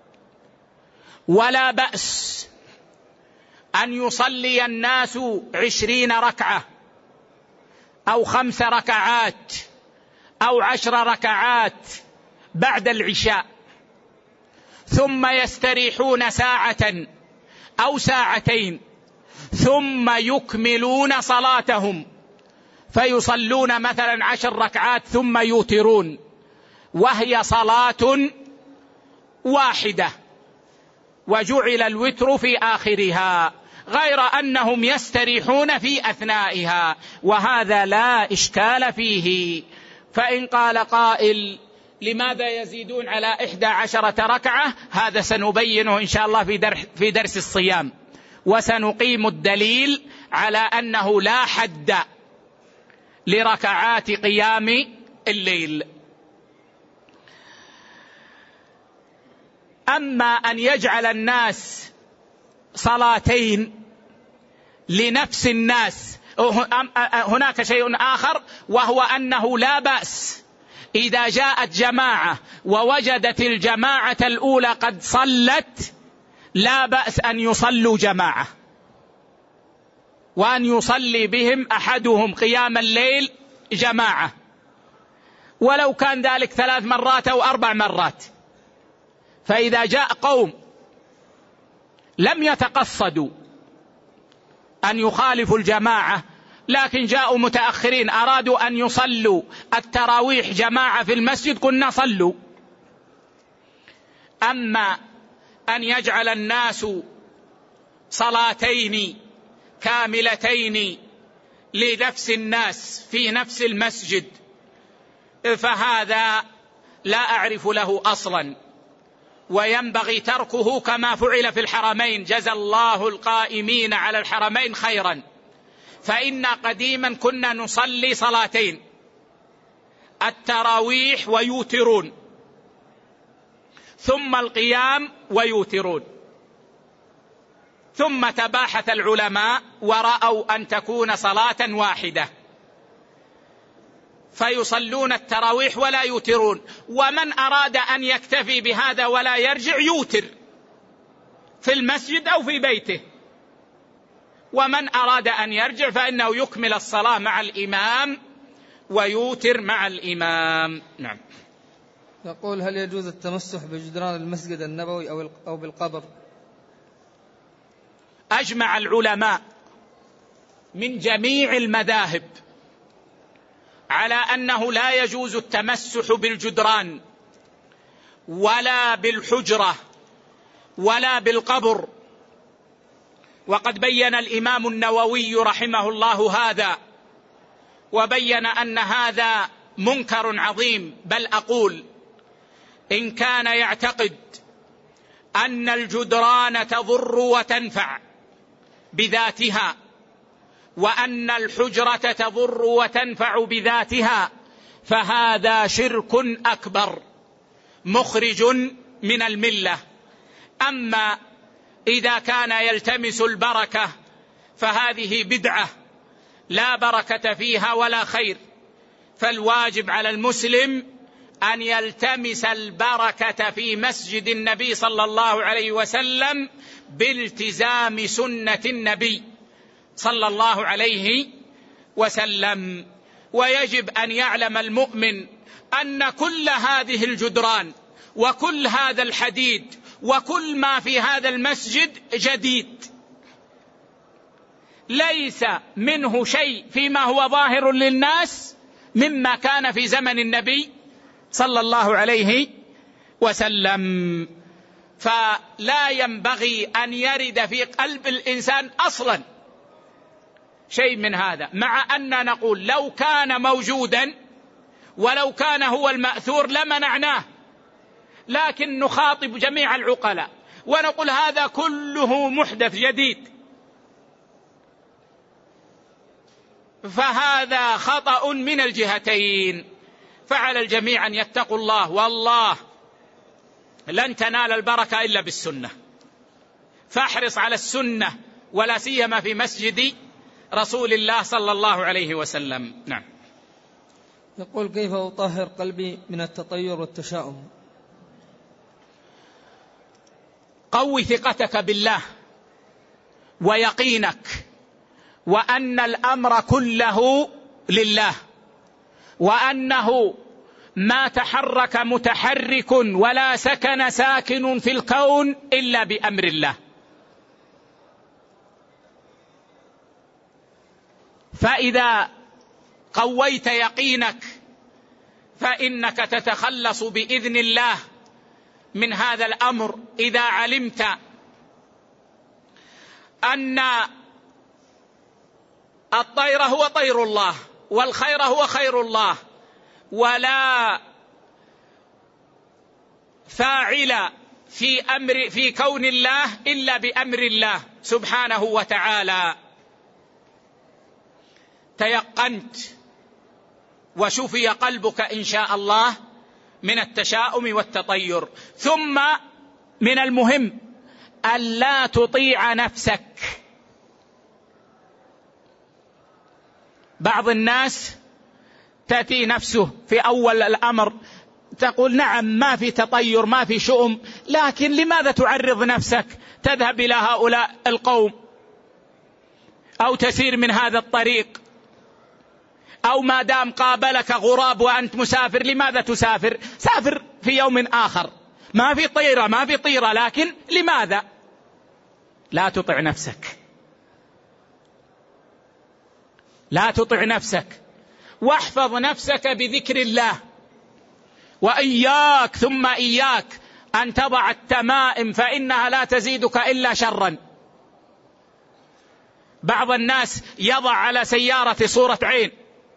ولا بأس أن يصلي الناس عشرين ركعة أو خمس ركعات أو عشر ركعات بعد العشاء، ثم يستريحون ساعة أو ساعتين، ثم يكملون صلاتهم فيصلون مثلا عشر ركعات ثم يوترون، وهي صلاة واحدة، وجعل الوتر في آخرها، غير أنهم يستريحون في أثنائها، وهذا لا إشكال فيه. فإن قال قائل لماذا يزيدون على إحدى عشرة ركعة؟ هذا سنبينه إن شاء الله في درس, في درس الصيام، وسنقيم الدليل على أنه لا حد لركعات قيام الليل. أما أن يجعل الناس صلاتين لنفس الناس، هناك شيء آخر، وهو أنه لا بأس إذا جاءت جماعة ووجدت الجماعة الأولى قد صلت، لا بأس أن يصلوا جماعة، وأن يصلي بهم أحدهم قيام الليل جماعة، ولو كان ذلك ثلاث مرات أو أربع مرات. فإذا جاء قوم لم يتقصدوا أن يخالفوا الجماعة، لكن جاءوا متأخرين أرادوا أن يصلوا التراويح جماعة في المسجد، قلنا صلوا. أما أن يجعل الناس صلاتين كاملتين لنفس الناس في نفس المسجد، فهذا لا أعرف له أصلا، وينبغي تركه كما فعل في الحرمين، جزى الله القائمين على الحرمين خيرا. فإن قديما كنا نصلي صلاتين، التراويح ويوترون، ثم القيام ويوترون، ثم تباحث العلماء ورأوا أن تكون صلاة واحدة فيصلون التراويح ولا يوترون. ومن أراد أن يكتفي بهذا ولا يرجع يوتر في المسجد أو في بيته، ومن أراد أن يرجع فإنه يكمل الصلاة مع الإمام ويوتر مع الإمام. نعم. يقول: هل يجوز التمسح بجدران المسجد النبوي أو بالقبر؟ أجمع العلماء من جميع المذاهب على أنه لا يجوز التمسح بالجدران ولا بالحجرة ولا بالقبر، وقد بين الإمام النووي رحمه الله هذا، وبين أن هذا منكر عظيم. بل أقول إن كان يعتقد أن الجدران تضر وتنفع بذاتها، وأن الحجرة تضر وتنفع بذاتها، فهذا شرك أكبر مخرج من الملة. أما إذا كان يلتمس البركة فهذه بدعة لا بركة فيها ولا خير، فالواجب على المسلم أن يلتمس البركة في مسجد النبي صلى الله عليه وسلم بالتزام سنة النبي صلى الله عليه وسلم. ويجب أن يعلم المؤمن أن كل هذه الجدران وكل هذا الحديد وكل ما في هذا المسجد جديد، ليس منه شيء فيما هو ظاهر للناس مما كان في زمن النبي صلى الله عليه وسلم. فلا ينبغي أن يرد في قلب الإنسان أصلا شيء من هذا، مع أن نقول لو كان موجودا ولو كان هو المأثور لمنعناه، لكن نخاطب جميع العقلاء ونقول هذا كله محدث جديد، فهذا خطأ من الجهتين. فعلى الجميع أن يتقوا الله، والله لن تنال البركة إلا بالسنة، فاحرص على السنة ولا سيما في مسجد رسول الله صلى الله عليه وسلم. نعم. يقول: كيف أطهر قلبي من التطير والتشاؤم؟ قوي ثقتك بالله ويقينك وأن الأمر كله لله، وأنه ما تحرك متحرك ولا سكن ساكن في الكون إلا بأمر الله. فإذا قويت يقينك فإنك تتخلص بإذن الله من هذا الأمر إذا علمت أن الطير هو طير الله والخير هو خير الله، ولا فاعل في أمر في كون الله إلا بأمر الله سبحانه وتعالى. تيقنت وشفي قلبك إن شاء الله من التشاؤم والتطير. ثم من المهم ألا تطيع نفسك. بعض الناس تأتي نفسه في أول الأمر تقول نعم ما في تطير ما في شؤم، لكن لماذا تعرض نفسك تذهب إلى هؤلاء القوم أو تسير من هذا الطريق، أو ما دام قابلك غراب وأنت مسافر لماذا تسافر؟ سافر في يوم آخر، ما في طيرة ما في طيرة، لكن لماذا؟ لا تطع نفسك، لا تطع نفسك، واحفظ نفسك بذكر الله. وإياك ثم إياك أن تضع التمائم فإنها لا تزيدك إلا شرا. بعض الناس يضع على سيارة صورة عين،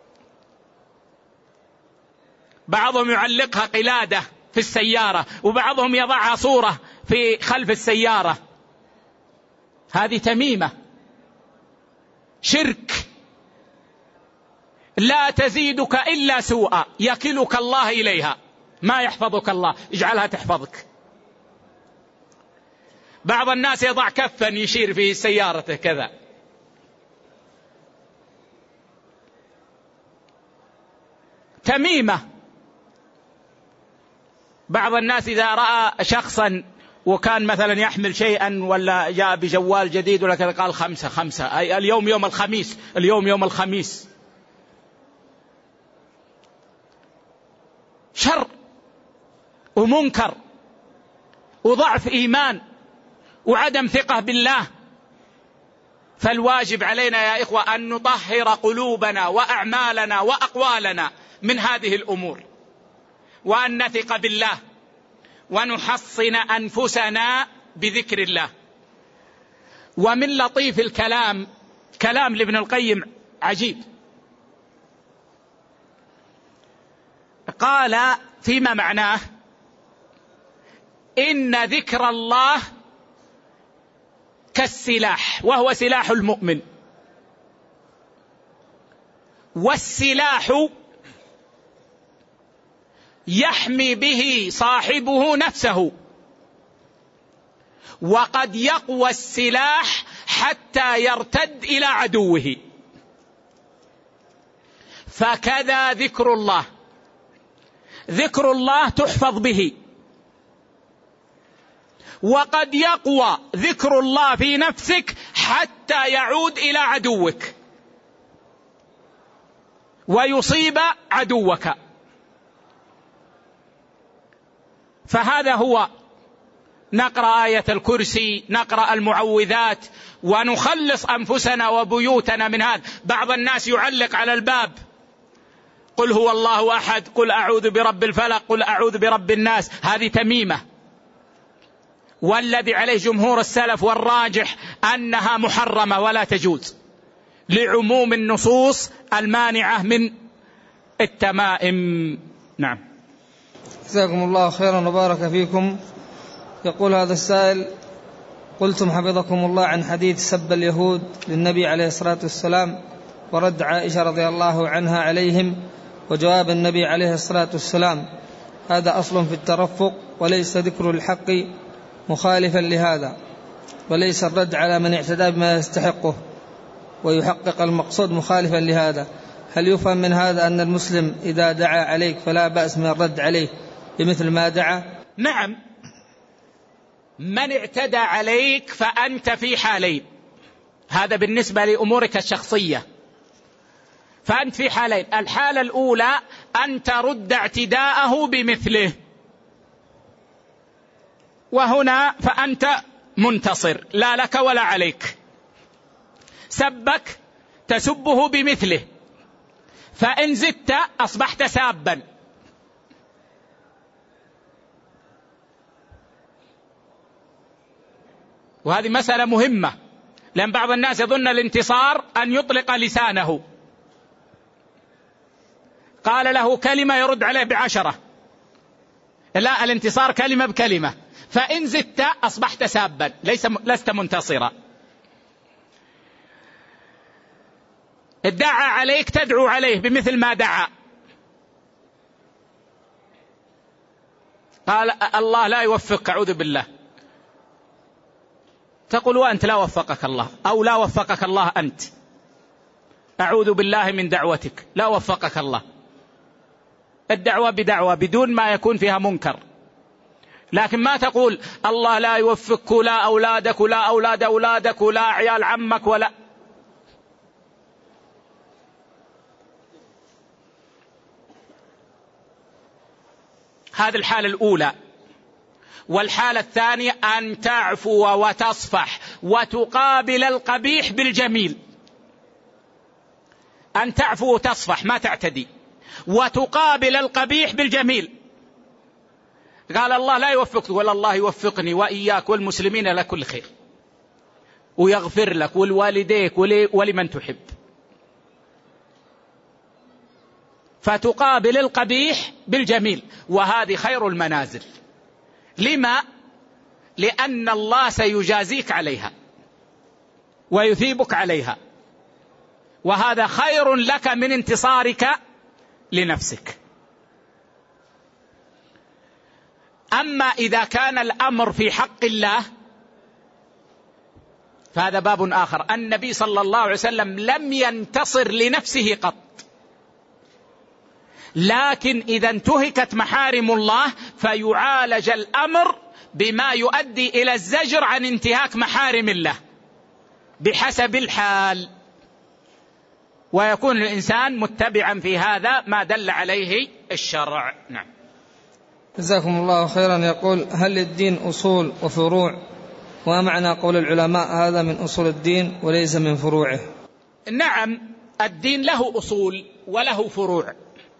بعضهم يعلقها قلادة في السيارة، وبعضهم يضعها صورة في خلف السيارة. هذه تميمة، شرك، لا تزيدك إلا سوءا، يكلك الله إليها، ما يحفظك الله، اجعلها تحفظك. بعض الناس يضع كفا يشير في سيارته كذا. تميمة. بعض الناس إذا رأى شخصا وكان مثلا يحمل شيئا ولا جاء بجوال جديد ولا كذا قال خمسة خمسة، أي اليوم يوم الخميس، اليوم يوم الخميس. شر ومنكر وضعف إيمان وعدم ثقة بالله. فالواجب علينا يا إخوة أن نطهر قلوبنا وأعمالنا وأقوالنا من هذه الأمور، وأن نثق بالله ونحصن أنفسنا بذكر الله. ومن لطيف الكلام كلام لابن القيم عجيب، قال فيما معناه إن ذكر الله كالسلاح، وهو سلاح المؤمن، والسلاح يحمي به صاحبه نفسه، وقد يقوى السلاح حتى يرتد إلى عدوه. فكذا ذكر الله، ذكر الله تحفظ به، وقد يقوى ذكر الله في نفسك حتى يعود إلى عدوك ويصيب عدوك. فهذا هو، نقرأ آية الكرسي، نقرأ المعوذات، ونخلص أنفسنا وبيوتنا من هذا. بعض الناس يعلق على الباب قل هو الله أحد، قل أعوذ برب الفلق، قل أعوذ برب الناس. هذه تميمة، والذي عليه جمهور السلف والراجح أنها محرمة ولا تجوز لعموم النصوص المانعة من التمائم. نعم. جزاكم الله خيرا وبارك فيكم. يقول هذا السائل: قلتم حفظكم الله عن حديث سب اليهود للنبي عليه الصلاة والسلام ورد عائشة رضي الله عنها عليهم وجواب النبي عليه الصلاة والسلام، هذا أصل في الترفق وليس ذكر الحق مخالفا لهذا، وليس الرد على من اعتدى بما يستحقه ويحقق المقصود مخالفا لهذا. هل يفهم من هذا أن المسلم إذا دعا عليك فلا بأس من الرد عليه بمثل ما دعا؟ نعم، من اعتدى عليك فأنت في حالين، هذا بالنسبة لأمورك الشخصية، فأنت في حالين. الحالة الأولى أن ترد اعتداءه بمثله، وهنا فأنت منتصر لا لك ولا عليك. سبك تسبه بمثله، فإن زدت أصبحت سابا. وهذه مسألة مهمة، لأن بعض الناس يظن الانتصار أن يطلق لسانه، قال له كلمة يرد عليه بعشرة. لا، الانتصار كلمة بكلمة، فإن زدت أصبحت سابا، ليس لست منتصرا. ادعى عليك تدعو عليه بمثل ما دعا، قال الله لا يوفقك، أعوذ بالله، تقول وأنت لا وفقك الله، أو لا وفقك الله أنت، أعوذ بالله من دعوتك، لا وفقك الله. الدعوة بدعوة بدون ما يكون فيها منكر، لكن ما تقول الله لا يوفقك، لا أولادك، لا أولاد أولادك، لا عيال عمك، ولا. هذه الحالة الأولى. والحالة الثانية أن تعفو وتصفح وتقابل القبيح بالجميل. أن تعفو وتصفح، ما تعتدي، وتقابل القبيح بالجميل. قال الله لا يوفقك، ولا الله يوفقني وإياك والمسلمين لكل خير، ويغفر لك ولوالديك ولمن تحب. فتقابل القبيح بالجميل، وهذه خير المنازل. لما؟ لأن الله سيجازيك عليها ويثيبك عليها، وهذا خير لك من انتصارك لنفسك. أما إذا كان الأمر في حق الله فهذا باب آخر. النبي صلى الله عليه وسلم لم ينتصر لنفسه قط، لكن إذا انتهكت محارم الله فيعالج الأمر بما يؤدي إلى الزجر عن انتهاك محارم الله بحسب الحال، ويكون الإنسان متبعا في هذا ما دل عليه الشرع. نعم. جزاكم الله خيرا. يقول: هل للدين أصول وفروع؟ وما معنى قول العلماء هذا من أصول الدين وليس من فروعه؟ نعم، الدين له أصول وله فروع،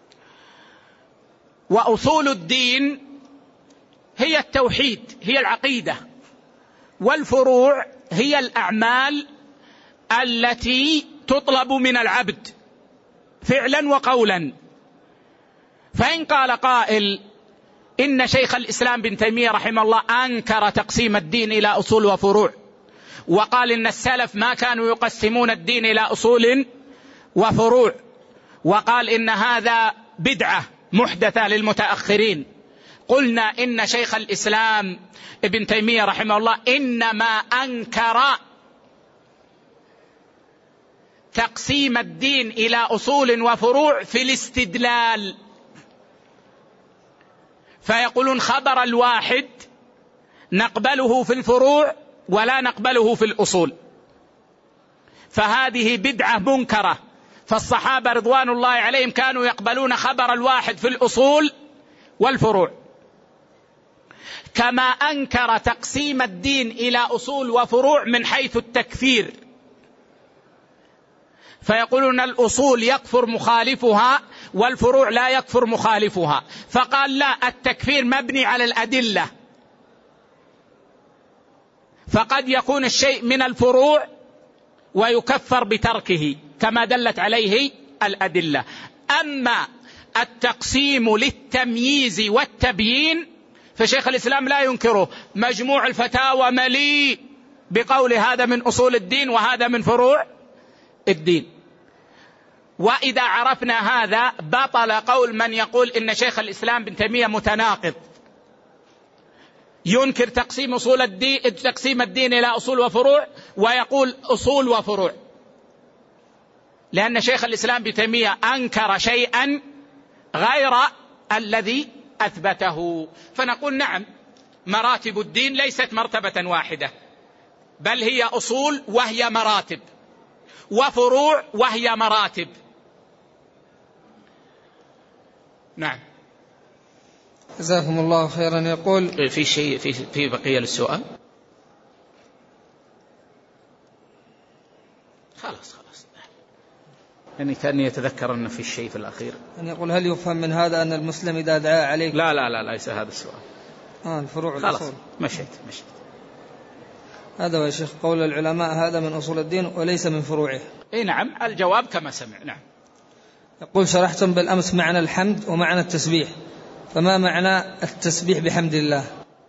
وأصول الدين هي التوحيد، هي العقيدة، والفروع هي الأعمال التي تطلب من العبد فعلا وقولا. فإن قال قائل إن شيخ الإسلام بن تيمية رحمه الله أنكر تقسيم الدين إلى أصول وفروع، وقال إن السلف ما كانوا يقسمون الدين إلى أصول وفروع، وقال إن هذا بدعة محدثة للمتأخرين، قلنا إن شيخ الإسلام ابن تيمية رحمه الله إنما أنكر تقسيم الدين إلى أصول وفروع في الاستدلال، فيقولون خبر الواحد نقبله في الفروع ولا نقبله في الأصول، فهذه بدعة منكرة. فالصحابة رضوان الله عليهم كانوا يقبلون خبر الواحد في الأصول والفروع، كما أنكر تقسيم الدين إلى أصول وفروع من حيث التكفير، فيقولون الأصول يكفر مخالفها والفروع لا يكفر مخالفها، فقال لا، التكفير مبني على الأدلة، فقد يكون الشيء من الفروع ويكفر بتركه كما دلت عليه الأدلة. أما التقسيم للتمييز والتبيين فشيخ الإسلام لا ينكره، مجموع الفتاوى مليء بقول هذا من أصول الدين وهذا من فروع الدين. وإذا عرفنا هذا بطل قول من يقول إن شيخ الإسلام بن تيمية متناقض، ينكر تقسيم أصول الدين تقسيم الدين إلى أصول وفروع ويقول أصول وفروع، لأن شيخ الإسلام ابن تيمية أنكر شيئا غير الذي أثبته. فنقول نعم، مراتب الدين ليست مرتبة واحدة، بل هي أصول وهي مراتب، وفروع وهي مراتب. نعم. جزاكم الله خيرا. يقول في شيء في في بقية للسؤال؟ خلاص خلاص، يعني كأني يتذكر أن في الشيء في الأخير. أن يقول هل يفهم من هذا أن المسلم إذا دعا عليك؟ لا لا لا ليس هذا السؤال. آه الفروع خلاص الأصول. مشيت مشيت. هذا يا شيخ قول العلماء هذا من أصول الدين وليس من فروعه. إيه نعم، الجواب كما سمع. نعم. يقول شرحتم بالأمس معنى الحمد ومعنى التسبيح، فما معنى التسبيح بحمد الله؟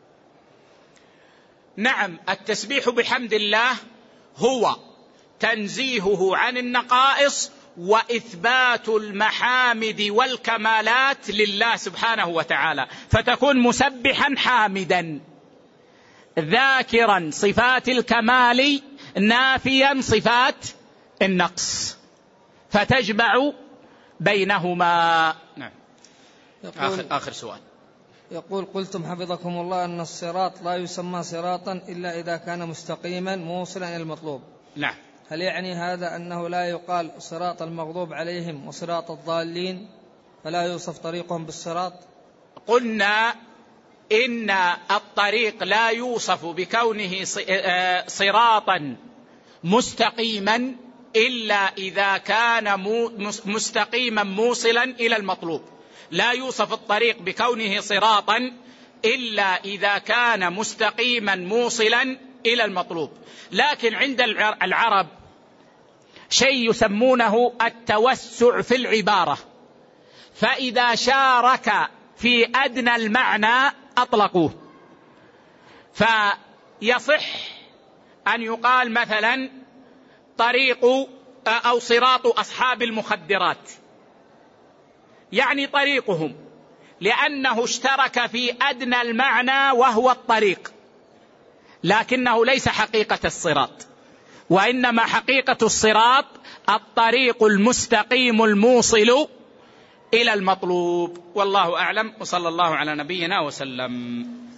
نعم، التسبيح بحمد الله هو تنزيهه عن النقائص وإثبات المحامد والكمالات لله سبحانه وتعالى، فتكون مسبحا حامدا ذاكرا صفات الكمال نافيا صفات النقص، فتجمع بينهما. نعم. آخر, آخر سؤال. يقول قلتم حفظكم الله أن الصراط لا يسمى صراطا إلا إذا كان مستقيما موصلا إلى المطلوب. نعم. هل يعني هذا أنه لا يقال صراط المغضوب عليهم وصراط الضالين فلا يوصف طريقهم بالصراط؟ قلنا إن الطريق لا يوصف بكونه صراطا مستقيما إلا إذا كان مستقيما موصلا إلى المطلوب. لا يوصف الطريق بكونه صراطا إلا إذا كان مستقيما موصلا إلى المطلوب. لكن عند العرب شيء يسمونه التوسع في العبارة، فإذا شارك في أدنى المعنى أطلقوه، فيصح أن يقال مثلا طريق أو صراط أصحاب المخدرات، يعني طريقهم، لأنه اشترك في أدنى المعنى وهو الطريق، لكنه ليس حقيقة الصراط، وإنما حقيقة الصراط الطريق المستقيم الموصل إلى المطلوب. والله أعلم، وصلى الله على نبينا وسلم.